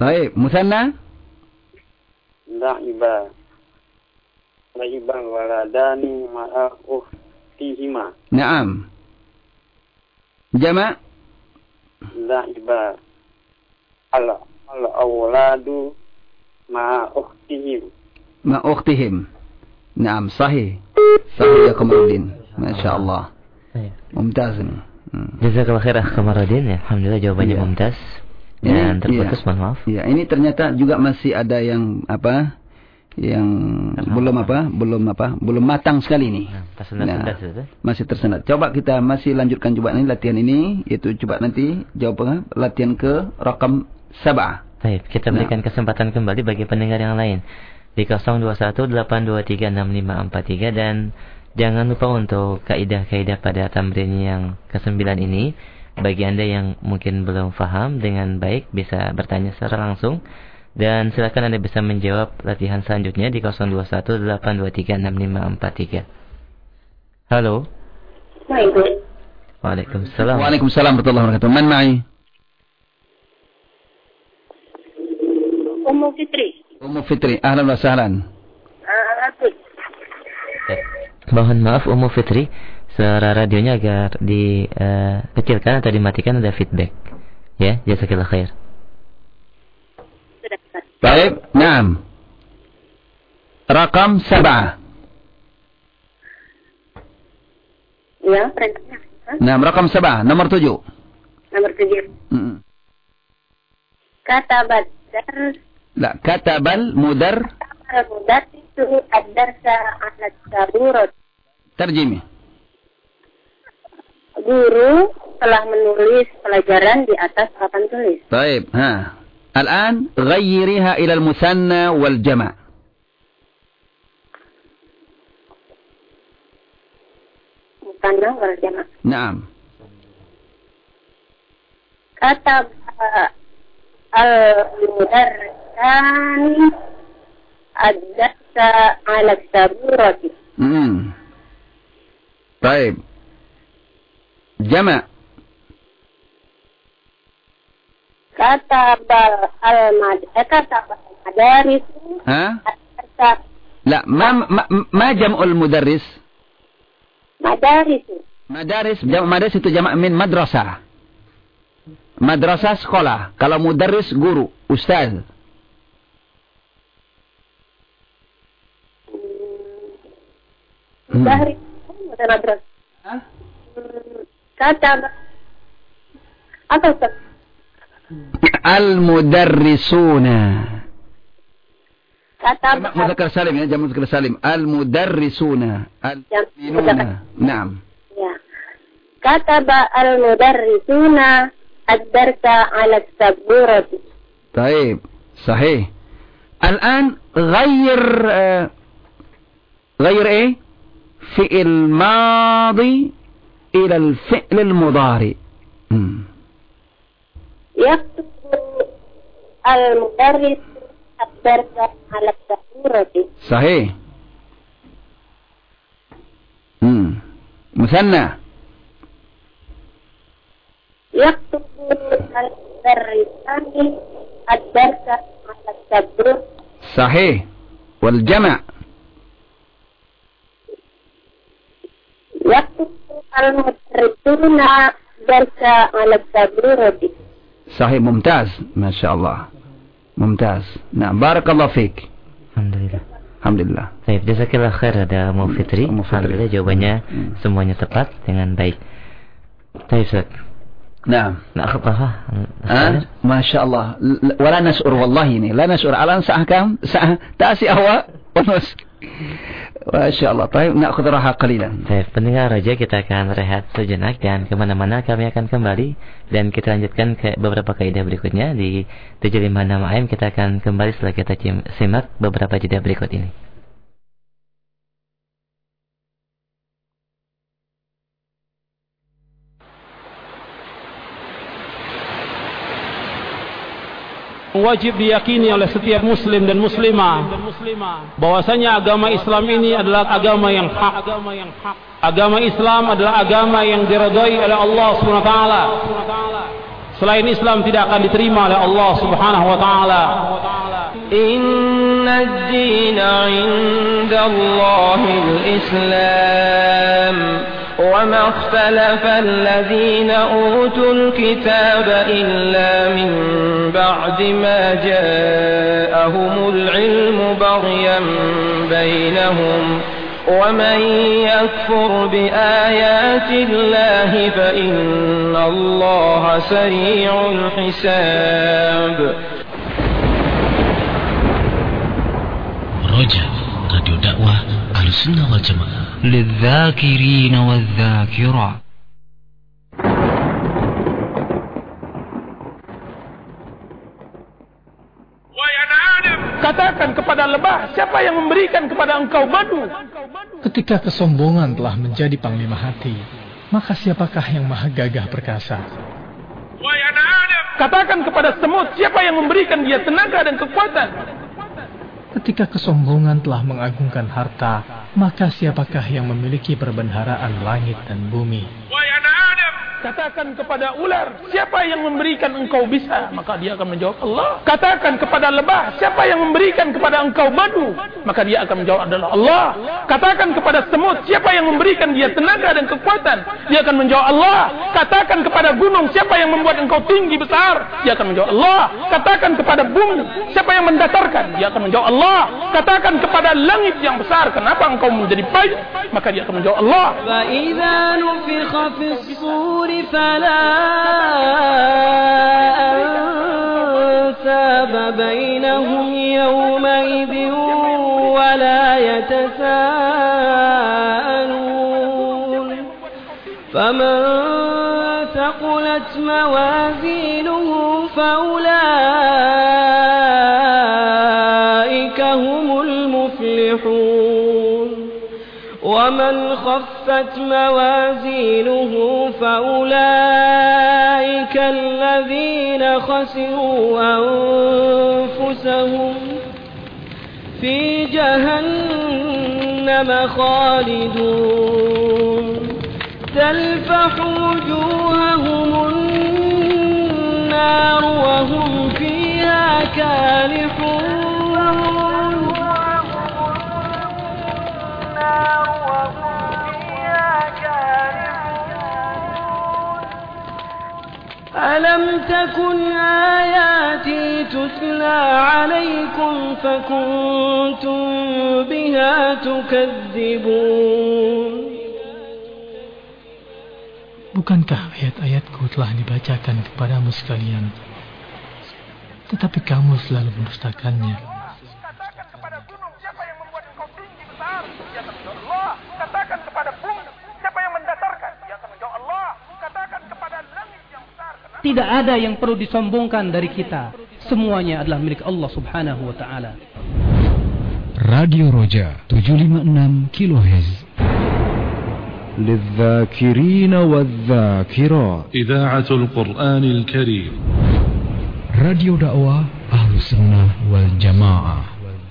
Baik, musanna? La'iba. La'ibal waladani ma'a ukhtihima. Naam. Jama'? La'iba. Al al-awladu ma'a ukhtihim. Ma ukhtihim. Naam, sahih. Sahih ya Kamaruddin. Masya Allah. Mumtaz ini. Hmm. Jazakallah khair Kamaruddin ya. Alhamdulillah jawabannya Ya. mumtaz. Ini, Dan terputus, iya. mohon maaf. Ya, ini ternyata juga masih ada yang apa? Yang Terhambat. belum apa? Belum apa? Belum matang sekali ini. Nah, tersendat-sendat Nah, Ustaz. masih tersendat. Coba kita masih lanjutkan coba ini latihan ini, yaitu coba nanti jawab apa? Latihan ke rakam sab'ah. Baik, kita berikan kesempatan kembali bagi pendengar yang lain di nol dua satu delapan dua tiga enam lima empat tiga, dan jangan lupa untuk kaidah-kaidah pada tamrin yang kesembilan ini. Bagi Anda yang mungkin belum paham dengan baik bisa bertanya secara langsung, dan silakan Anda bisa menjawab latihan selanjutnya di nol dua satu delapan dua tiga enam lima empat tiga. Halo. Waalaikumsalam. Waalaikumsalam warahmatullahi wabarakatuh. Man ma'i? Ummu Fitri. Ummu Fitri. Ahlan wa sahlan. Mohon maaf Ummu Fitri, suara radionya agar dikecilkan uh, atau dimatikan, ada feedback. Ya, jazakallah khair. Baik, naam. Rakam sab'ah. Ya, perintahnya. Naam, rakam sab'ah, nomor tujuh. Nomor tujuh. Mm. Kata badar. La, katabal mudar. Al-mudar itu ad-darsa ala saburot. Terjemah. Guru telah menulis pelajaran di atas papan tulis. Baik, ha. Al-an ghayyiriha ila al-musanna wal jama'. Musanna wal jama'. Naam. Kata uh, al-mudarrisani ad-darsa ala saburot. Hmm. Baik. Jama'. Kata al-mad eh, kata al-madaris. Ha? Ad-darsa La, ma ma, ma jam'ul mudarris? madaris. Madaris, jam' madaris itu jama' min madrasah. Madrasah sekolah. Kalau mudarris guru, ustaz. Dari madrasah. Kata apa Ustaz? Al-mudarrisuna. Kata Mudzakkar salim ya, jamu mudzakkar salim. Al-mudarrisuna. Al-mudarrisuna. Naam. Ya. Kataba al-mudarrisuna ad-darsa 'ala as-saburati. Baik, sahih. Al-an ghayyir uh, ghayyir eh fi'il madi ila al-fi'l al-mudari. Hmm. Yaktubu al-mudarris ad-darsa 'ala as-saburati. Sahih. Hmm. Musanna. Yaktubu al-mudarrisani ad-darsa 'ala as-saburati. Sahih. Wal jama'. Yaktubu al-mudarrisuna ad-darsa 'ala as-saburati. Sahih, mumtaz. Masya Allah. Mumtaz. Nah, barakallahu fiik. Alhamdulillah. Alhamdulillah. Baik, jazakallah khair ada Ummu Fitri. Ummu Fitri. Alhamdulillah jawabannya Hmm. semuanya tepat dengan baik. Baik, Ustaz. Nah. Nah, apa? Ah, Masya Allah. L- Wala nas'ur wallahi ini. La nas'ur. Alan sa'akam. Sa'ah. Ta'asi ahwa. Wanus. Masya Allah. Baik, na'khud raha qalilan. Baik, pendengar raja, kita akan rehat sejenak dan kemana-mana kami akan kembali dan kita lanjutkan ke beberapa kaidah berikutnya di tujuh lima enam A M. Kita akan kembali setelah kita simak beberapa jeda berikut ini. Wajib diyakini oleh setiap muslim dan muslimah bahwasanya agama Islam ini adalah agama yang hak. Agama Islam adalah agama yang diridhai oleh Allah Subhanahu wa taala. Selain Islam tidak akan diterima oleh Allah Subhanahu wa taala. Inna ad-dina 'inda Allahil Islam. وما اختلف الذين أوتوا الكتاب إلا من بعد ما جاءهم العلم بغيا بينهم ومن يكفر بآيات الله فإن الله سريع الحساب. Roja, radio dakwah Ahlussunnah wal Jamaah. للذاكرين والذاكرات. Katakan kepada lebah, siapa yang memberikan kepada engkau madu? Ketika kesombongan telah menjadi panglima hati, maka siapakah yang maha gagah perkasa? Katakan kepada semut, siapa yang memberikan dia tenaga dan kekuatan? Ketika kesombongan telah mengagungkan harta, maka siapakah yang memiliki perbendaharaan langit dan bumi? Katakan kepada ular, siapa yang memberikan engkau bisa? Maka dia akan menjawab Allah. Katakan kepada lebah, siapa yang memberikan kepada engkau madu? Maka dia akan menjawab adalah Allah. Katakan kepada semut, siapa yang memberikan dia tenaga dan kekuatan? Dia akan menjawab Allah. Katakan kepada gunung, siapa yang membuat engkau tinggi besar? Dia akan menjawab Allah. Katakan kepada bumi, siapa yang mendatarkan? Dia akan menjawab Allah. Katakan kepada langit yang besar, kenapa engkau menjadi payung? Maka dia akan menjawab Allah. فَإِذَا نُفِخَ فِي الصُّورِ فلا أنساب بينهم يومئذ ولا يتساءلون فمن ثقلت موازينه فأولئك هم المفلحون ومن خفت موازينه فأولئك الذين خسروا أنفسهم في جهنم خالدون تلفح وجوههم النار وهم فيها كالحون ألم تكن آياتي تتلى عليكم فكنتم بها تكذبون. Bukankah ayat-ayatku telah dibacakan kepadamu sekalian, tetapi kamu selalu mendustakannya? Katakan kepada gunung, siapa yang membuat engkau tinggi besar? Dia akan menjawab Allah. Katakan kepada bumi, siapa yang mendatarkan? Dia akan menjawab Allah. Katakan kepada langit yang besar. Tidak ada yang perlu disombongkan dari kita. Semuanya adalah milik Allah Subhanahu wa taala. Radio Roja tujuh lima enam kilohertz. للذاكرين والذاكرات. إذاعة القرآن الكريم. Radio dakwah Ahlussunnah wal Jamaah.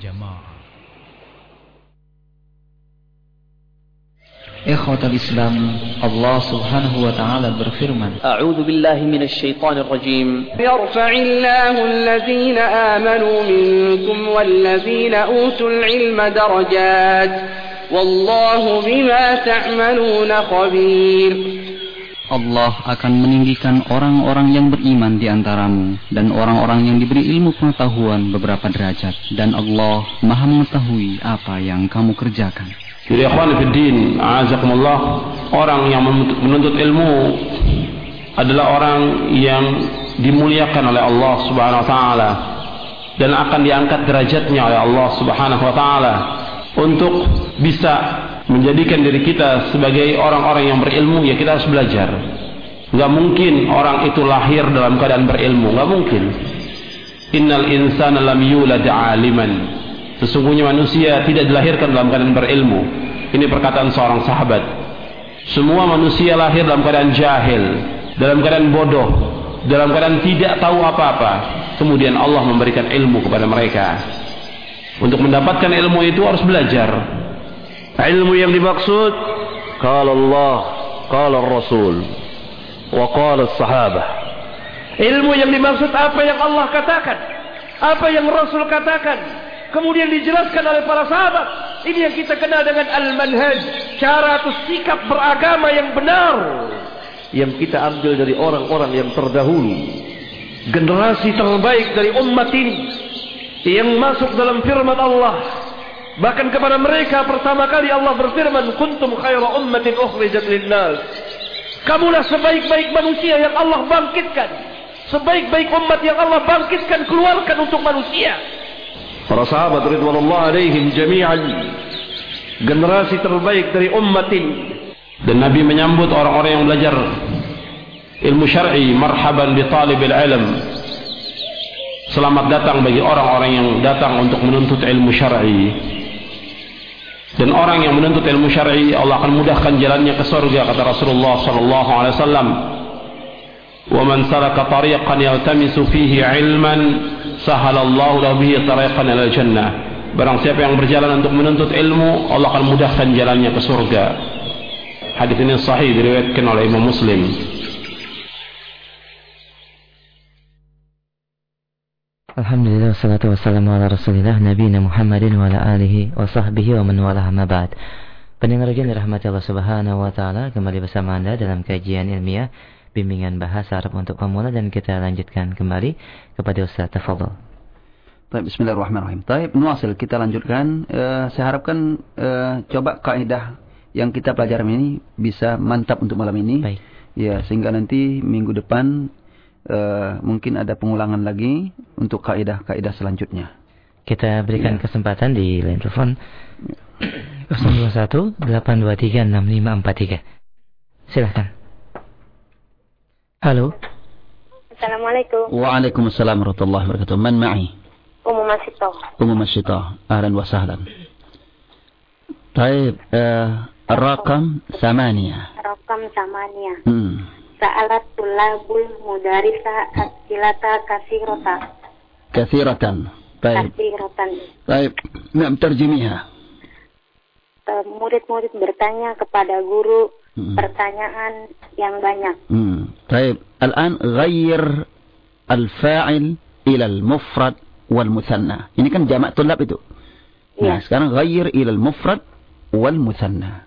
Ikhwatal Islam, Allah Subhanahu wa taala berfirman, A'udzu billahi minasy syaithanir rajim. Yarfa'illahu alladhina amanu minkum walladzina utul ilma darajat. Wallahu bima ta'maluna khabir. Allah akan meninggikan orang-orang yang beriman di antaramu dan orang-orang yang diberi ilmu pengetahuan beberapa derajat, dan Allah Maha mengetahui apa yang kamu kerjakan. Jadi ikhwan fiddin, a'azakumullah, orang yang menuntut ilmu adalah orang yang dimuliakan oleh Allah Subhanahu wa taala dan akan diangkat derajatnya oleh Allah Subhanahu wa taala untuk bisa menjadikan diri kita sebagai orang-orang yang berilmu. Ya, kita harus belajar. Enggak mungkin orang itu lahir dalam keadaan berilmu, enggak mungkin. Innal insana lam yulad 'aliman. Sesungguhnya manusia tidak dilahirkan dalam keadaan berilmu. Ini perkataan seorang sahabat. Semua manusia lahir dalam keadaan jahil, dalam keadaan bodoh, dalam keadaan tidak tahu apa-apa. Kemudian Allah memberikan ilmu kepada mereka. Untuk mendapatkan ilmu itu harus belajar. Ilmu yang dimaksud qala Allah, qala Rasul, wa qala as-sahabah. Ilmu yang dimaksud apa yang Allah katakan, apa yang Rasul katakan, kemudian dijelaskan oleh para sahabat. Ini yang kita kenal dengan al-manhaj, cara atau sikap beragama yang benar, yang kita ambil dari orang-orang yang terdahulu, generasi terbaik dari umat ini, yang masuk dalam firman Allah. Bahkan kepada mereka pertama kali Allah berfirman, kuntum khaira ummatin ukhrijat linnas. Kamulah sebaik-baik manusia yang Allah bangkitkan, sebaik-baik umat yang Allah bangkitkan, keluarkan untuk manusia. Para sahabat ridwanullah alaihim jami'an, generasi terbaik dari umat ini. Dan Nabi menyambut orang-orang yang belajar ilmu syar'i, marhaban bi talibil ilm. Selamat datang bagi orang-orang yang datang untuk menuntut ilmu syar'i. Dan orang yang menuntut ilmu syar'i, Allah akan mudahkan jalannya ke surga, kata Rasulullah sallallahu alaihi wasallam. Wa man salaka tariqan yaltamisu fihi ilman sahalallahu lahu bihi tariqan ilal jannah. Barang siapa yang berjalan untuk menuntut ilmu, Allah akan mudahkan jalannya ke surga. Hadis ini sahih, diriwayatkan oleh Imam Muslim. Alhamdulillah, wassalatu wassalamu ala rasulillah nabiyina Muhammadin wa ala alihi wa sahbihi wa man walaha ma ba'd. Pendengar yang dirahmati Allah Subhanahu wa taala, kembali bersama Anda dalam kajian ilmiah bimbingan bahasa Arab untuk pemula, dan kita lanjutkan kembali kepada Ustaz. Tafadhol. Baik, bismillahirrahmanirrahim. Baik, nuasil kita lanjutkan. Uh, saya harapkan uh, coba kaidah yang kita pelajari ini bisa mantap untuk malam ini. Baik. Ya, sehingga nanti minggu depan Uh, mungkin ada pengulangan lagi untuk kaidah-kaidah selanjutnya. Kita berikan ya. kesempatan di line telepon nol dua satu delapan dua tiga enam lima empat tiga. Silakan. Halo. Assalamualaikum. Waalaikumsalam warahmatullahi wabarakatuh. Man ma'i? Ummu Masyitah. Ummu Masyitah. Ahlan wa sahlan. Baik, uh, rakam samania. Rakam samania. Hmm. Sa'alat tulabul mudarisa asilata kasirota. Kasiratan. Baik. Kasiratan. Baik. Nam terjemiha. Murid-murid bertanya kepada guru hmm. pertanyaan yang banyak. Hmm. Baik. Al-an ghayyir al-fa'il ila al-mufrad wal-muthanna. Ini kan jamak tulab itu. Ya. Nah, sekarang ghayyir ila al-mufrad wal-muthanna.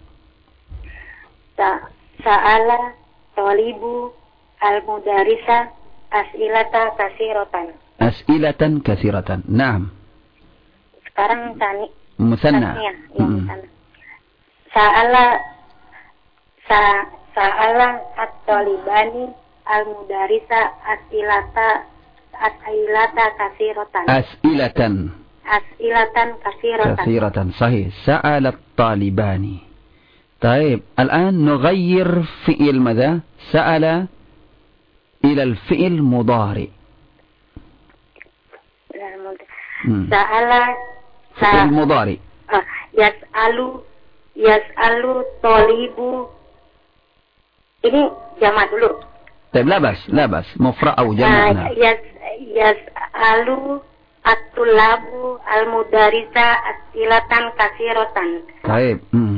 Sa Sa'ala Talibu al-mudarisa as'ilata kasiratan. As'ilatan kasiratan. Naam. Sekarang tani. Musanna. Ya, mm-hmm. Sa'ala sa sa'ala at-talibani al-mudarisa as'ilata as'ilata kasiratan. As'ilatan. As'ilatan kasiratan. Kasiratan. Sahih. Sa'ala at-talibani. طيب الآن نغير فعل ماذا؟ سأل إلى الفعل مضارع. سأل فعل مضارع. يسأل يسأل طالب. Ini jamak dulu. طيب لا بس لا بس مفرد أو جمع. يس يسأل الطلاب المدرس أسئلة كثيرة. طيب.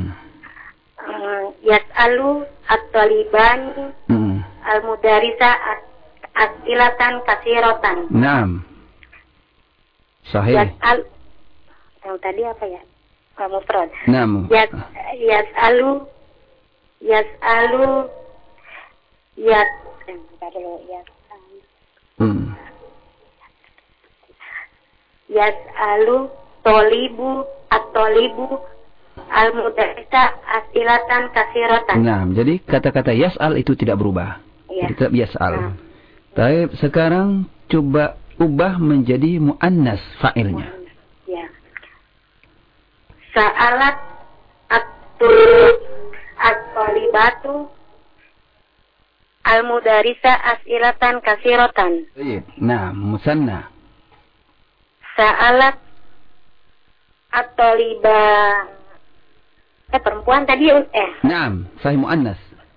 Yas'alu at-talibani mm. al-mudarisa as'ilatan kasiratan. Naam. Sahih. Yas'al yang tadi apa ya? Kamu mufrad. Naam. Yas yas'alu yas'alu yas yas hmm. Yas'alu tolibu at-tolibu al-mudarisa as'ilatan kasiratan. Nah, jadi kata-kata yas'al itu tidak berubah. Ya. Tetap yas'al. Nah. Baik, sekarang coba ubah menjadi muannas fa'ilnya. Ya. Sa'alat at-tul at-talibatu al-mudarisa as'ilatan kasiratan. Baik. Nah, musanna. Sa'alat at-taliba Eh perempuan tadi eh. Naam, sahih muannas.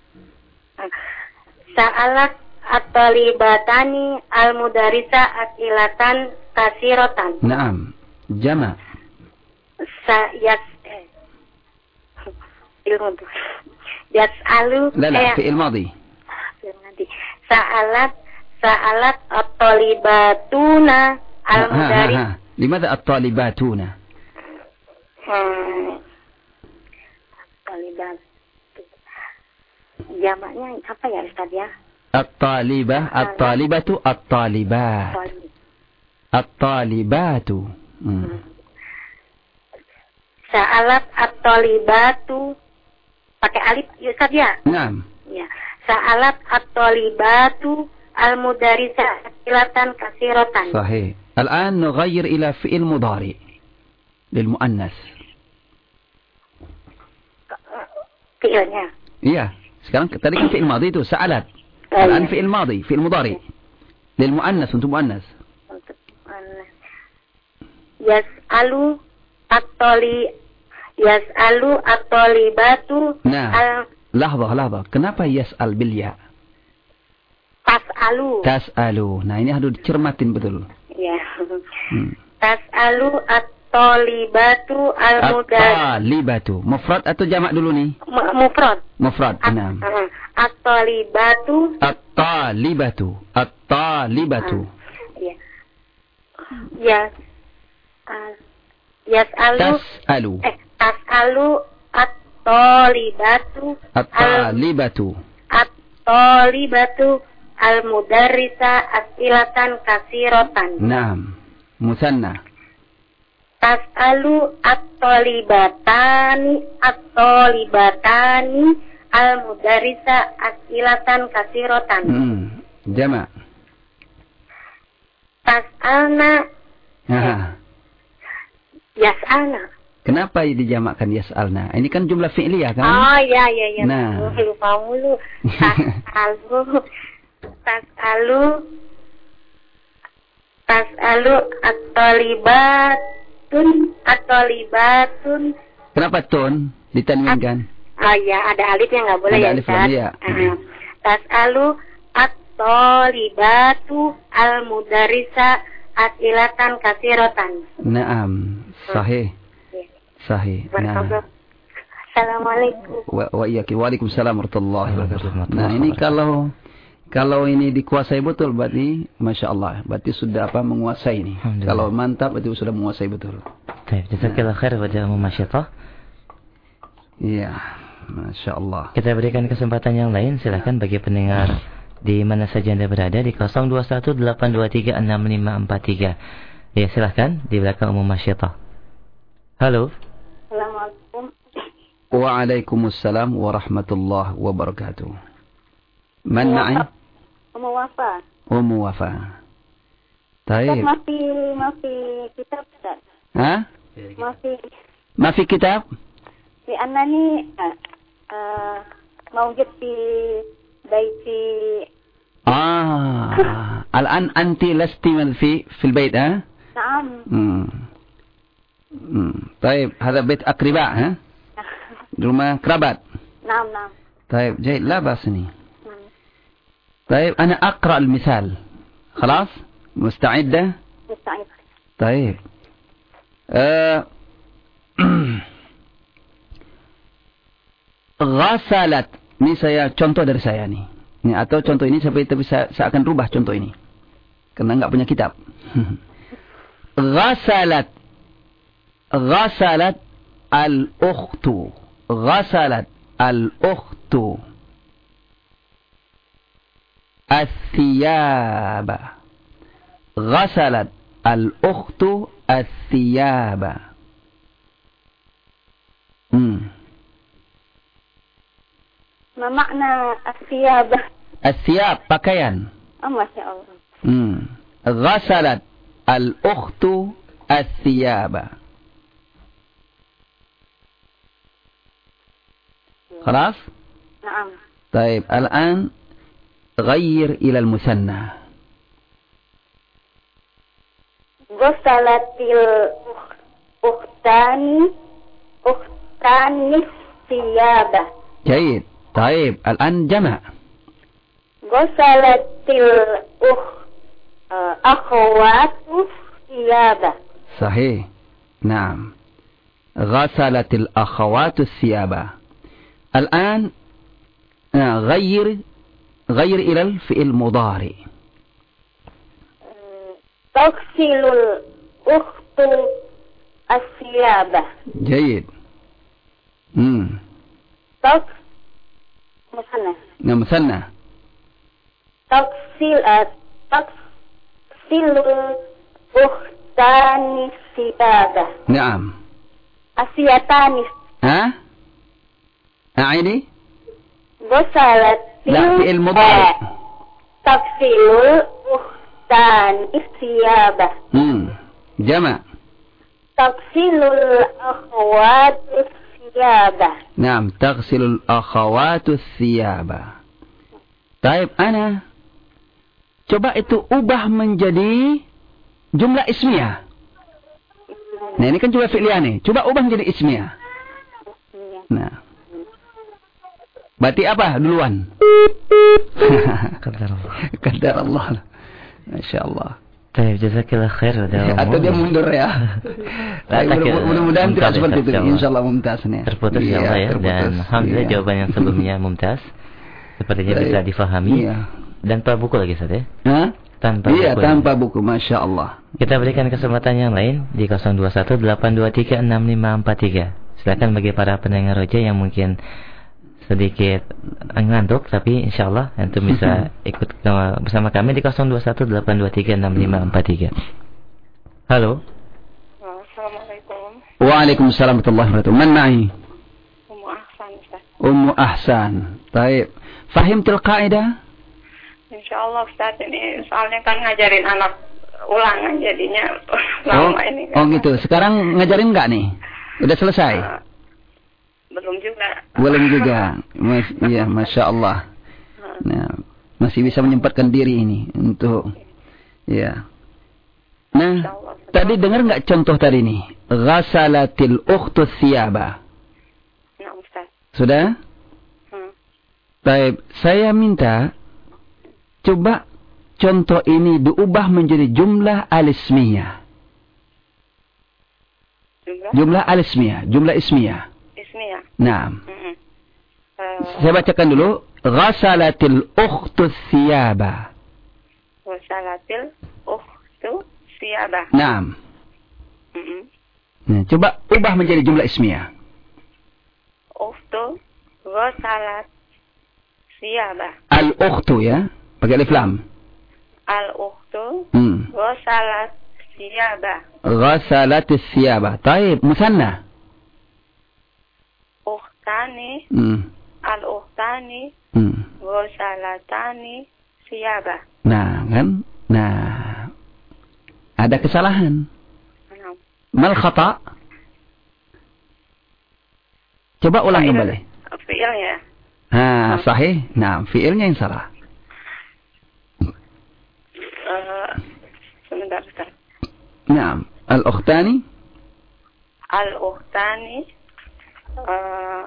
Sa'alat at-talibatani al-mudarisa as'ilatan kasiratan. Naam, jama. Sa yas eh. Ilmu tuh. Yas'alu La la, fi'il madhi. Fi'il madhi. Sa'alat sa'alat at-talibatuna al-mudaris. Limadha at-talibatuna? Hmm. Talibat. Jamaknya apa ya Ustaz ya? At-talibah, at-talibatu, at-talibat. At-talibatu. Hmm. Sa'alat at-talibatu pakai alif ya Ustaz ya? Naam. Ya. Sa'alat at-talibatu al-mudarisa as'ilatan katsiratan. Sahih. Al-an nughayyir ila fi'il mudhari lil muannas. Fi'ilnya. Iya. Sekarang tadi kan fi'il madhi itu sa'alat. Al-an fi'il madhi, fi'il mudhari lil muannas, untuk muannas. Untuk muannas. Yas'alu at-tali yas'alu at-talibatu nah. al Lahzah, lahzah. Kenapa yas'al bil ya? Tas'alu. Tas'alu. Nah, ini harus dicermatin betul. Ya. Hmm. Tas'alu at-talibatu al-mudar. At-talibatu. Mufrad atau jamak dulu nih? M- mufrad. Mufrad. Nah. Uh, at-talibatu. At-talibatu. At-talibatu. Ya. Ya. Uh, yas'alu. Tas'alu. Eh, tas'alu at-talibatu. At-talibatu. At-talibatu al-mudarrisa as'ilatan katsiratan. Naam. Musanna. Tas'alu at-talibatani at-talibatani al-mudarrisa as'ilatan katsiratan. Hmm. Jama'. Tas'alna. Aha. Yas'alna. Kenapa dijamakkan yas'alna? Ini kan jumlah fi'liyah kan? Oh iya iya iya. Nah. Lupa mulu. Tas'alu tas'alu tas'alu at-talibatun at-talibatun. Kenapa tun ditanwinkan? Oh iya, ada alif yang enggak boleh ada ya. Alif lam, ya. Uh, tas'alu at-talibatu al-mudarrisa as'ilatan katsiratan. Naam. Sahih. Sahih. Nah. Assalamualaikum. Wa, wa iyaki. Waalaikumsalam warahmatullahi wabarakatuh. Nah, ini kalau kalau ini dikuasai betul berarti Masya Allah. Berarti sudah apa menguasai ini. Kalau mantap berarti sudah menguasai betul. Baik, jazakallahu khair pada Ummu Masyidah. Iya. Masya Allah. Kita berikan kesempatan yang lain. Silakan bagi pendengar di mana saja Anda berada di nol dua satu delapan dua tiga enam lima empat tiga. Ya, silakan di belakang Ummu Masyidah. Halo. Assalamualaikum. Waalaikumsalam warahmatullahi wabarakatuh. Man ma'i? Ummu Wafa. Ummu Wafa. Taib. Masih masih kitab Ustaz. Hah? Masih. Masih kitab? Di anani uh, mawjud fi baiti. Ah. Al-an anti lasti man fi fil bait, ha? Naam. Hmm. Hmm. Taib, hada bait aqriba, ha? Di rumah kerabat. Naam, naam. Taib, جيد لا بأس ني. طيب أنا أقرأ المثال. خلاص؟ مستعدة؟ مستعدة. طيب. أه... غسلت. Ini saya contoh dari saya nih. Ini atau contoh ini sampai tapi saya, saya akan rubah contoh ini. Karena enggak punya kitab. Ghasalat. Ghasalat al-ukhtu. Ghasalat al-ukhtu. Al-thiyaba. Ghasalat al-ukhtu al-thiyaba. Hmm. Ma makna as-thiyab? As-thiyab, pakaian. Oh, Masya Allah. Hmm. Ghasalat al-ukhtu al-thiyaba. خلاص؟ نعم. طيب الآن غير إلى المثنى. غسلت الأختان أختان الثياب. جيد. طيب الآن جمع. غسلت الأخوات الثياب. صحيح. نعم. غسلت الأخوات الثياب. الآن غير غير إلى الفعل المضارع. Taqsilul ukhtu asyabah. Jayid. Hmm. Tak musanna. Nah, musanna. Taqsil uh, taqsilul ukhtani sibabah. Naam. Asiyatani. Ha? A'idi? Ghasalat. La, fi'il mudhari. Taqsilul ukhtani sibabah. Hmm. Jama'. Taqsilul akhwatu siyabah. Naam, taghsilul akhawatu thiyaba. Taib, ana coba itu ubah menjadi jumlah ismiyah. Nah, ini kan coba fi'liyah nih. Coba ubah menjadi ismiyah. Nah. Berarti apa duluan? Qadar Allah. Qadar Allah. Masya Allah. Baik, jazakillah khair. Atau dia mundur ya. Mudah-mudahan tidak seperti itu. Insyaallah mumtaz nih. Terputus ya Allah ya. Dan alhamdulillah jawaban yang sebelumnya mumtaz. Sepertinya bisa difahami. Dan tanpa buku lagi Ustaz ya? Hah? Tanpa iya, buku. tanpa buku. Masya Allah. Kita berikan kesempatan yang lain di nol dua satu delapan dua tiga enam lima empat tiga. Silakan bagi para pendengar Roja yang mungkin sedikit ngantuk, tapi insyaallah antum bisa ikut bersama kami di nol dua satu delapan dua tiga enam lima empat tiga. Halo. Assalamualaikum. Waalaikumsalam warahmatullahi wabarakatuh. Man ma'i? Ummu Ahsan Ustaz. Ummu Ahsan. Baik. Fahimtul qaidah? Insyaallah Ustaz, ini soalnya kan ngajarin anak ulangan jadinya lama oh, ini. Kan. Oh gitu. Sekarang ngajarin enggak nih? Udah selesai? Uh, belum juga. Belum juga. Mas, iya, Masya Allah. Nah, masih bisa menyempatkan diri ini untuk, ya. Nah, tadi dengar nggak contoh tadi nih? Ghasalatil ukhtu thiyaba. Nah, Ustaz. Sudah? Hmm. Baik, saya minta coba contoh ini diubah menjadi jumlah al-ismiyah. Jumlah? Jumlah al-ismiyah, jumlah ismiyah. Ismiyah. Nah. Mm-hmm. Uh, saya bacakan dulu. Ghasalatil ukhtu thiyaba. Ghasalatil ukhtu thiyaba. Naam. Mm-hmm. Nah, coba ubah menjadi jumlah ismiyah. Ukhtu ghasalat thiyaba. Al-ukhtu ya, pakai alif lam. Al-ukhtu hmm. ghasalat thiyaba. Ghasalat thiyaba. Taib, musanna. Ukhtani. Hmm. Al-ukhtani. Hmm. Ghasalatani thiyaba. Nah, kan? Nah. Ada kesalahan. Nah. Mal khata? Coba ulang Fi'il, kembali. Fi'ilnya. Ha, sahih. Nah, fi'ilnya yang salah. Uh, sebentar, sebentar. Nah, al-ukhtani. Al-ukhtani. Uh,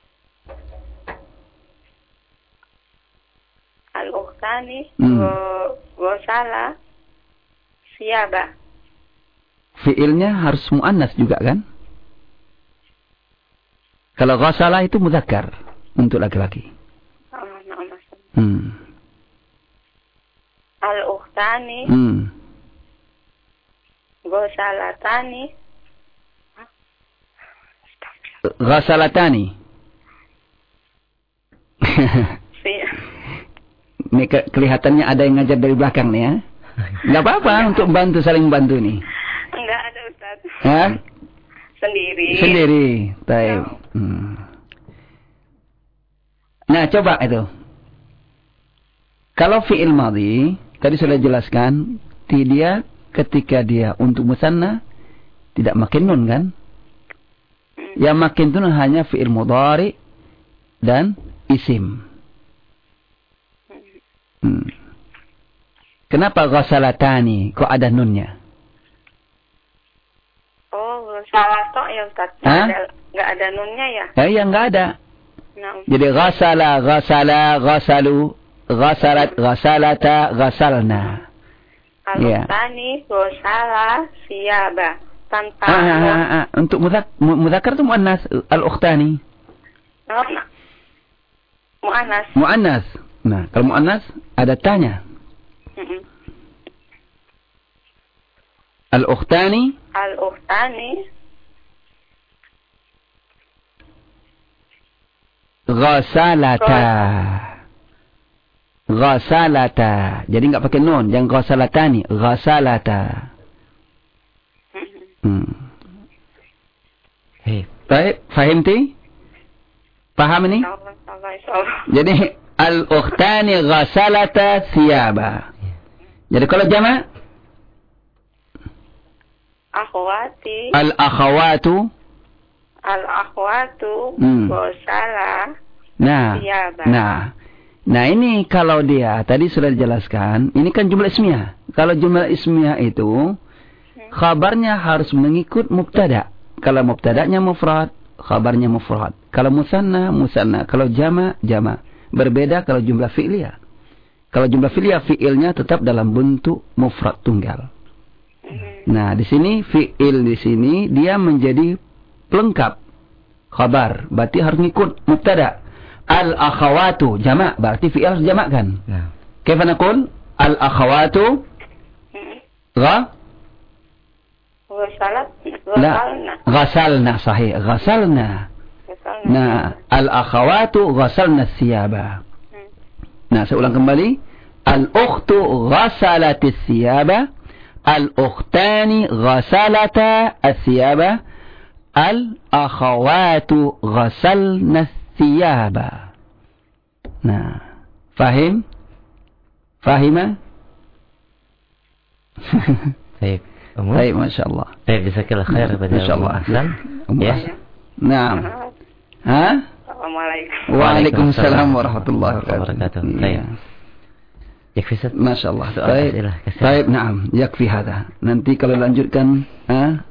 Al-ukhtani. Hmm. Ghasala thiyaba. Fi'ilnya harus muannas juga kan? Kalau ghasala itu muzakkar untuk laki-laki. Oh, nah, hmm. Al-ukhtani. Hmm. Ghasalatani. Ghasalatani. Ini ke kelihatannya ada yang ngajar dari belakang nih ya. Enggak apa-apa untuk bantu saling bantu nih. Enggak ada Ustaz. Hah? Sendiri. Sendiri. Baik. Hmm. Nah, coba itu. Kalau fi'il madhi, tadi sudah jelaskan, dia ketika dia untuk musanna tidak makin nun kan? Yang makin nun hanya fi'il mudhari dan isim. Hmm. Kenapa ghasalatani kok ada nunnya? Oh, ghasalato ya Ustaz. Enggak ada, enggak ada nunnya ya? Ya, ya enggak ada. Nah, jadi ghasala, ghasala, ghasalu, ghasalat, ghasalata, ghasalna. Al-ukhtani, ghasala, thiyaba. Tanpa ah, ah, ah, ah. Untuk mudhak mudzakkar itu muannas, al-ukhtani. Oh, nah. Muannas. Muannas. Nah, kalau muannas ada tanya. Mm-mm. Al-ukhtani. Al-ukhtani. Ghasalata. Ghasalata. Jadi enggak pakai nun, yang ghasalatani, ghasalata. Hmm. Hei, baik, fahimti? Paham ini? Jadi al-ukhtani ghasalata thiyaba. Jadi kalau jamak akhwati. Al-akhawatu. Al-akhwatu Hmm. ghasala Nah. thiyaba. Nah. Nah, ini kalau dia tadi sudah dijelaskan, ini kan jumlah ismiyah. Kalau jumlah ismiyah itu khabarnya harus mengikut mubtada. Kalau mubtada'nya mufrad, khabarnya mufrad. Kalau musanna, musanna. Kalau jama, jama. Berbeda kalau jumlah fi'liyah. Kalau jumlah fi'liyah, fi'ilnya tetap dalam bentuk mufrad tunggal. Nah, di sini fi'il di sini dia menjadi pelengkap khabar. Berarti harus ngikut mubtada. Al-akhawatu jama', berarti fi'il harus jamakkan. Nah. Kaifa naqul? Al-akhawatu gha Ghasalat, La, ghasalna. ghasalna, sahih, ghasalna. Nah, al-akhawatu ghasalna thiyaba. Nah, saya ulang kembali. Al-ukhtu ghasalatis thiyaba. Al-ukhtani ghasalata thiyaba. Al-akhawatu ghasalna thiyaba. Nah, fahim? Fahima? Baik. Umum. Baik, Masya Allah. Baik, jazakallah khair kepada Ummu Ahsan. Ya. Nah. Ha? Assalamualaikum. Waalaikumsalam warahmatullahi wabarakatuh. Baik. Yakfi Ustaz. Masya Allah. Baik. Baik, na'am. Yakfi hadha. Nanti kalau lanjutkan, ha?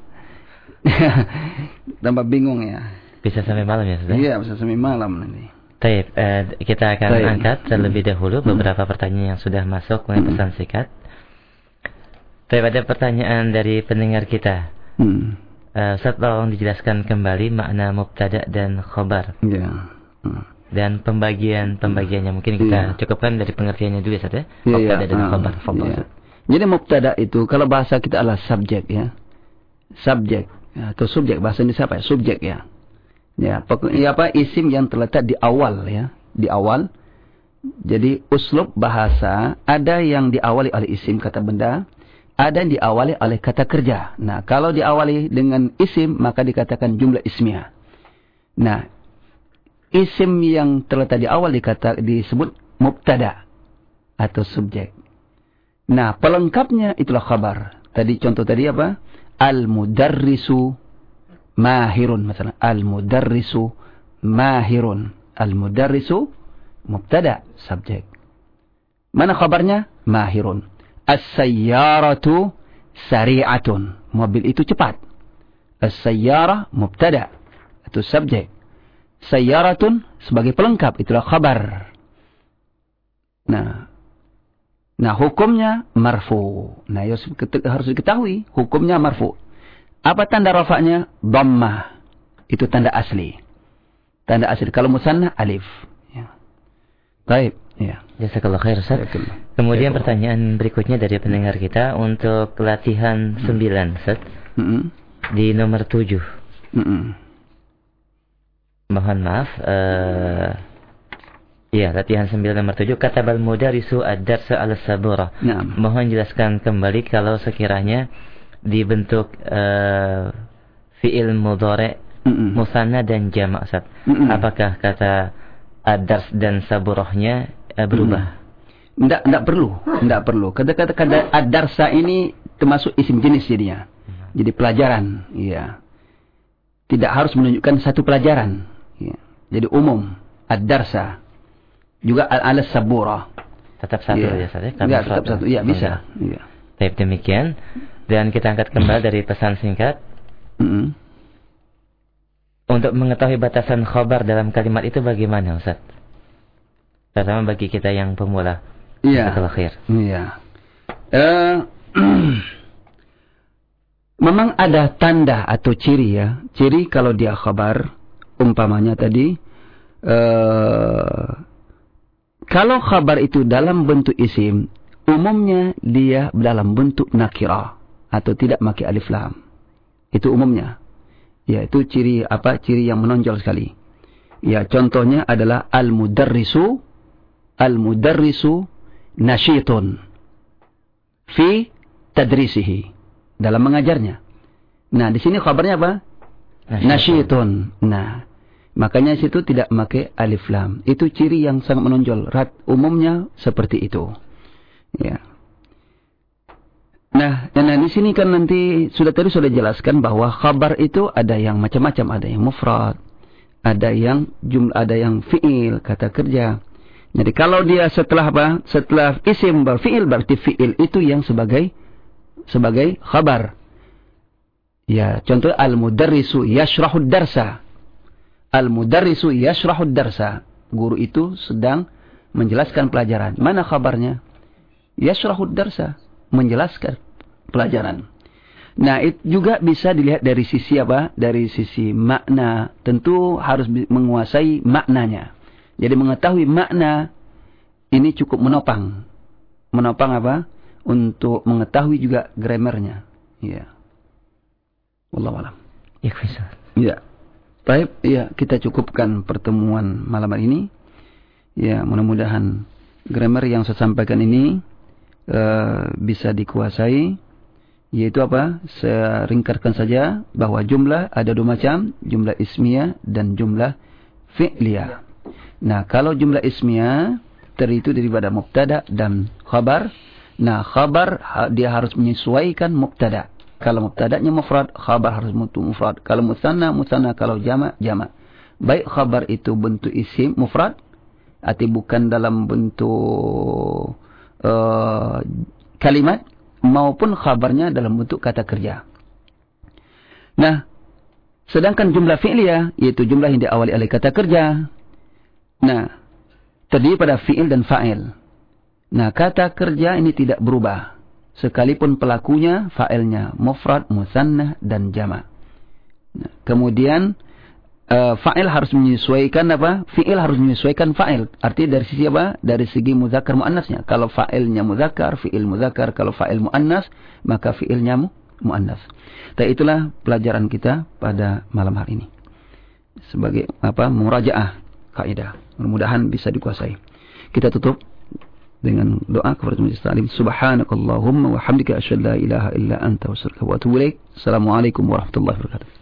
Tambah bingung ya. Bisa sampai malam ya, Ustaz? Iya, bisa sampai malam nanti. Baik, eh, kita akan Taib. angkat terlebih dahulu beberapa pertanyaan yang sudah masuk melalui pesan singkat. Baik, ada pertanyaan dari pendengar kita. Hmm. Uh, Ustaz, tolong dijelaskan kembali makna mubtada dan khobar. Ya. Hmm. Dan pembagian-pembagiannya mungkin kita yeah. cukupkan dari pengertiannya dulu ya, Ustaz ya. Yeah, mubtada yeah. dan uh, khobar. Yeah. Jadi mubtada itu kalau bahasa kita adalah subjek ya. Subjek ya, atau subjek, bahasa Indonesia apa ya? Subjek ya. Ya, pokoknya apa isim yang terletak di awal ya, di awal. Jadi uslub bahasa ada yang diawali oleh isim kata benda, ada yang diawali oleh kata kerja. Nah, kalau diawali dengan isim, maka dikatakan jumlah ismiyah. Nah, isim yang terletak di awal dikata, disebut mubtada atau subjek. Nah, pelengkapnya itulah khabar. Tadi contoh tadi apa? Al-mudarrisu mahirun. Misalnya, al-mudarrisu mahirun. Al-mudarrisu mubtada, subjek. Mana khabarnya? Mahirun. As-sayyaratu sari'atun. Mobil itu cepat. As-sayyarah mubtada atau subjek. Sayyaratun sebagai pelengkap, itulah khabar. Nah, nah hukumnya marfu. Nah, harus diketahui hukumnya marfu. Apa tanda rafa'nya? Dhammah. Itu tanda asli. Tanda asli. Kalau musanna alif. Ya. Baik. Ya. Jazakallah khair, Ustaz. Kemudian ya, pertanyaan berikutnya dari pendengar kita untuk latihan hmm. sembilan, Ustaz. Hmm. Di nomor tujuh. Hmm. Mohon maaf. Uh, ya, latihan sembilan nomor tujuh. Katabal mudarisu ad-darsa al-sabura. Nah. Mohon jelaskan kembali kalau sekiranya dibentuk uh, fi'il mudhari' mm-mm. musanna dan jama', Ustaz. Mm-mm. Apakah kata ad-dars dan saburahnya uh, berubah? Tidak, tidak perlu, tidak perlu. Kata-kata kata ad-darsa ini termasuk isim jenis jadinya. Mm. Jadi pelajaran, iya. Tidak harus menunjukkan satu pelajaran. Ya. Jadi umum ad-darsa juga al-sabura. Tetap satu ya, Ustaz ya. Ya, tetap satu. Iya, bisa. Iya. Baik, demikian. Dan kita angkat kembali dari pesan singkat. Mm-hmm. Untuk mengetahui batasan khobar dalam kalimat itu bagaimana, Ustaz? Terutama bagi kita yang pemula. Iya. Iya. Uh, memang ada tanda atau ciri ya. Ciri kalau dia khobar, umpamanya tadi, uh, kalau khobar itu dalam bentuk isim, umumnya dia dalam bentuk nakirah atau tidak pakai alif lam. Itu umumnya. Ya, itu ciri apa? Ciri yang menonjol sekali. Ya, contohnya adalah al-mudarrisu al-mudarrisu nasyitun fi tadrisihi, dalam mengajarnya. Nah, di sini khabarnya apa? Nasyitun. Nah, makanya situ tidak memakai alif lam. Itu ciri yang sangat menonjol. Rat umumnya seperti itu. Ya. Nah, nah di sini kan nanti sudah tadi sudah jelaskan bahwa khabar itu ada yang macam-macam, ada yang mufrad, ada yang jumlah, ada yang fiil, kata kerja. Jadi kalau dia setelah apa? Setelah isim berfiil, berarti fiil itu yang sebagai sebagai khabar. Ya, contoh al-mudarrisu yashrahud darsa. Al-mudarrisu yashrahud darsa. Guru itu sedang menjelaskan pelajaran. Mana khabarnya? Yashrahud darsa, menjelaskan pelajaran. Nah, itu juga bisa dilihat dari sisi apa? Dari sisi makna. Tentu harus menguasai maknanya. Jadi mengetahui makna ini cukup menopang. Menopang apa? Untuk mengetahui juga grammarnya. Ya. Wallahu a'lam. Ya, bisa. Ya. Baik, ya, kita cukupkan pertemuan malam hari ini. Ya, mudah-mudahan grammar yang saya sampaikan ini uh, bisa dikuasai. Yaitu apa? Saya ringkaskan saja bahwa jumlah ada dua macam, jumlah ismiyah dan jumlah fi'liyah. Nah, kalau jumlah ismiyah terdiri itu daripada mubtada dan khabar. Nah, khabar dia harus menyesuaikan mubtada. Kalau mubtadanya mufrad, khabar harus mufrad. Kalau musanna, musanna. Kalau jama', jama'. Baik khabar itu bentuk isim mufrad, arti bukan dalam bentuk uh, kalimat, maupun khabarnya dalam bentuk kata kerja. Nah, sedangkan jumlah fi'liyah, yaitu jumlah yang diawali oleh kata kerja. Nah, terdiri pada fi'il dan fa'il. Nah, kata kerja ini tidak berubah. Sekalipun pelakunya, fa'ilnya, mufrad, musanna, dan jama'. Nah, kemudian, uh, fa'il harus menyesuaikan apa? Fi'il harus menyesuaikan fa'il. Artinya dari sisi apa? Dari segi muzakkar mu'annasnya. Kalau fa'ilnya muzakkar, fi'il muzakkar. Kalau fa'il mu'annas, maka fi'ilnya mu mu'annas. Dan itulah pelajaran kita pada malam hari ini. Sebagai apa? Murajaah kaidah. Mudah-mudahan bisa dikuasai. Kita tutup dengan doa kepada majelis taklim. Subhanakallahumma wa hamdika asyhadu an la ilaha illa anta astaghfiruka wa atubu ilaik. Assalamualaikum warahmatullahi wabarakatuh.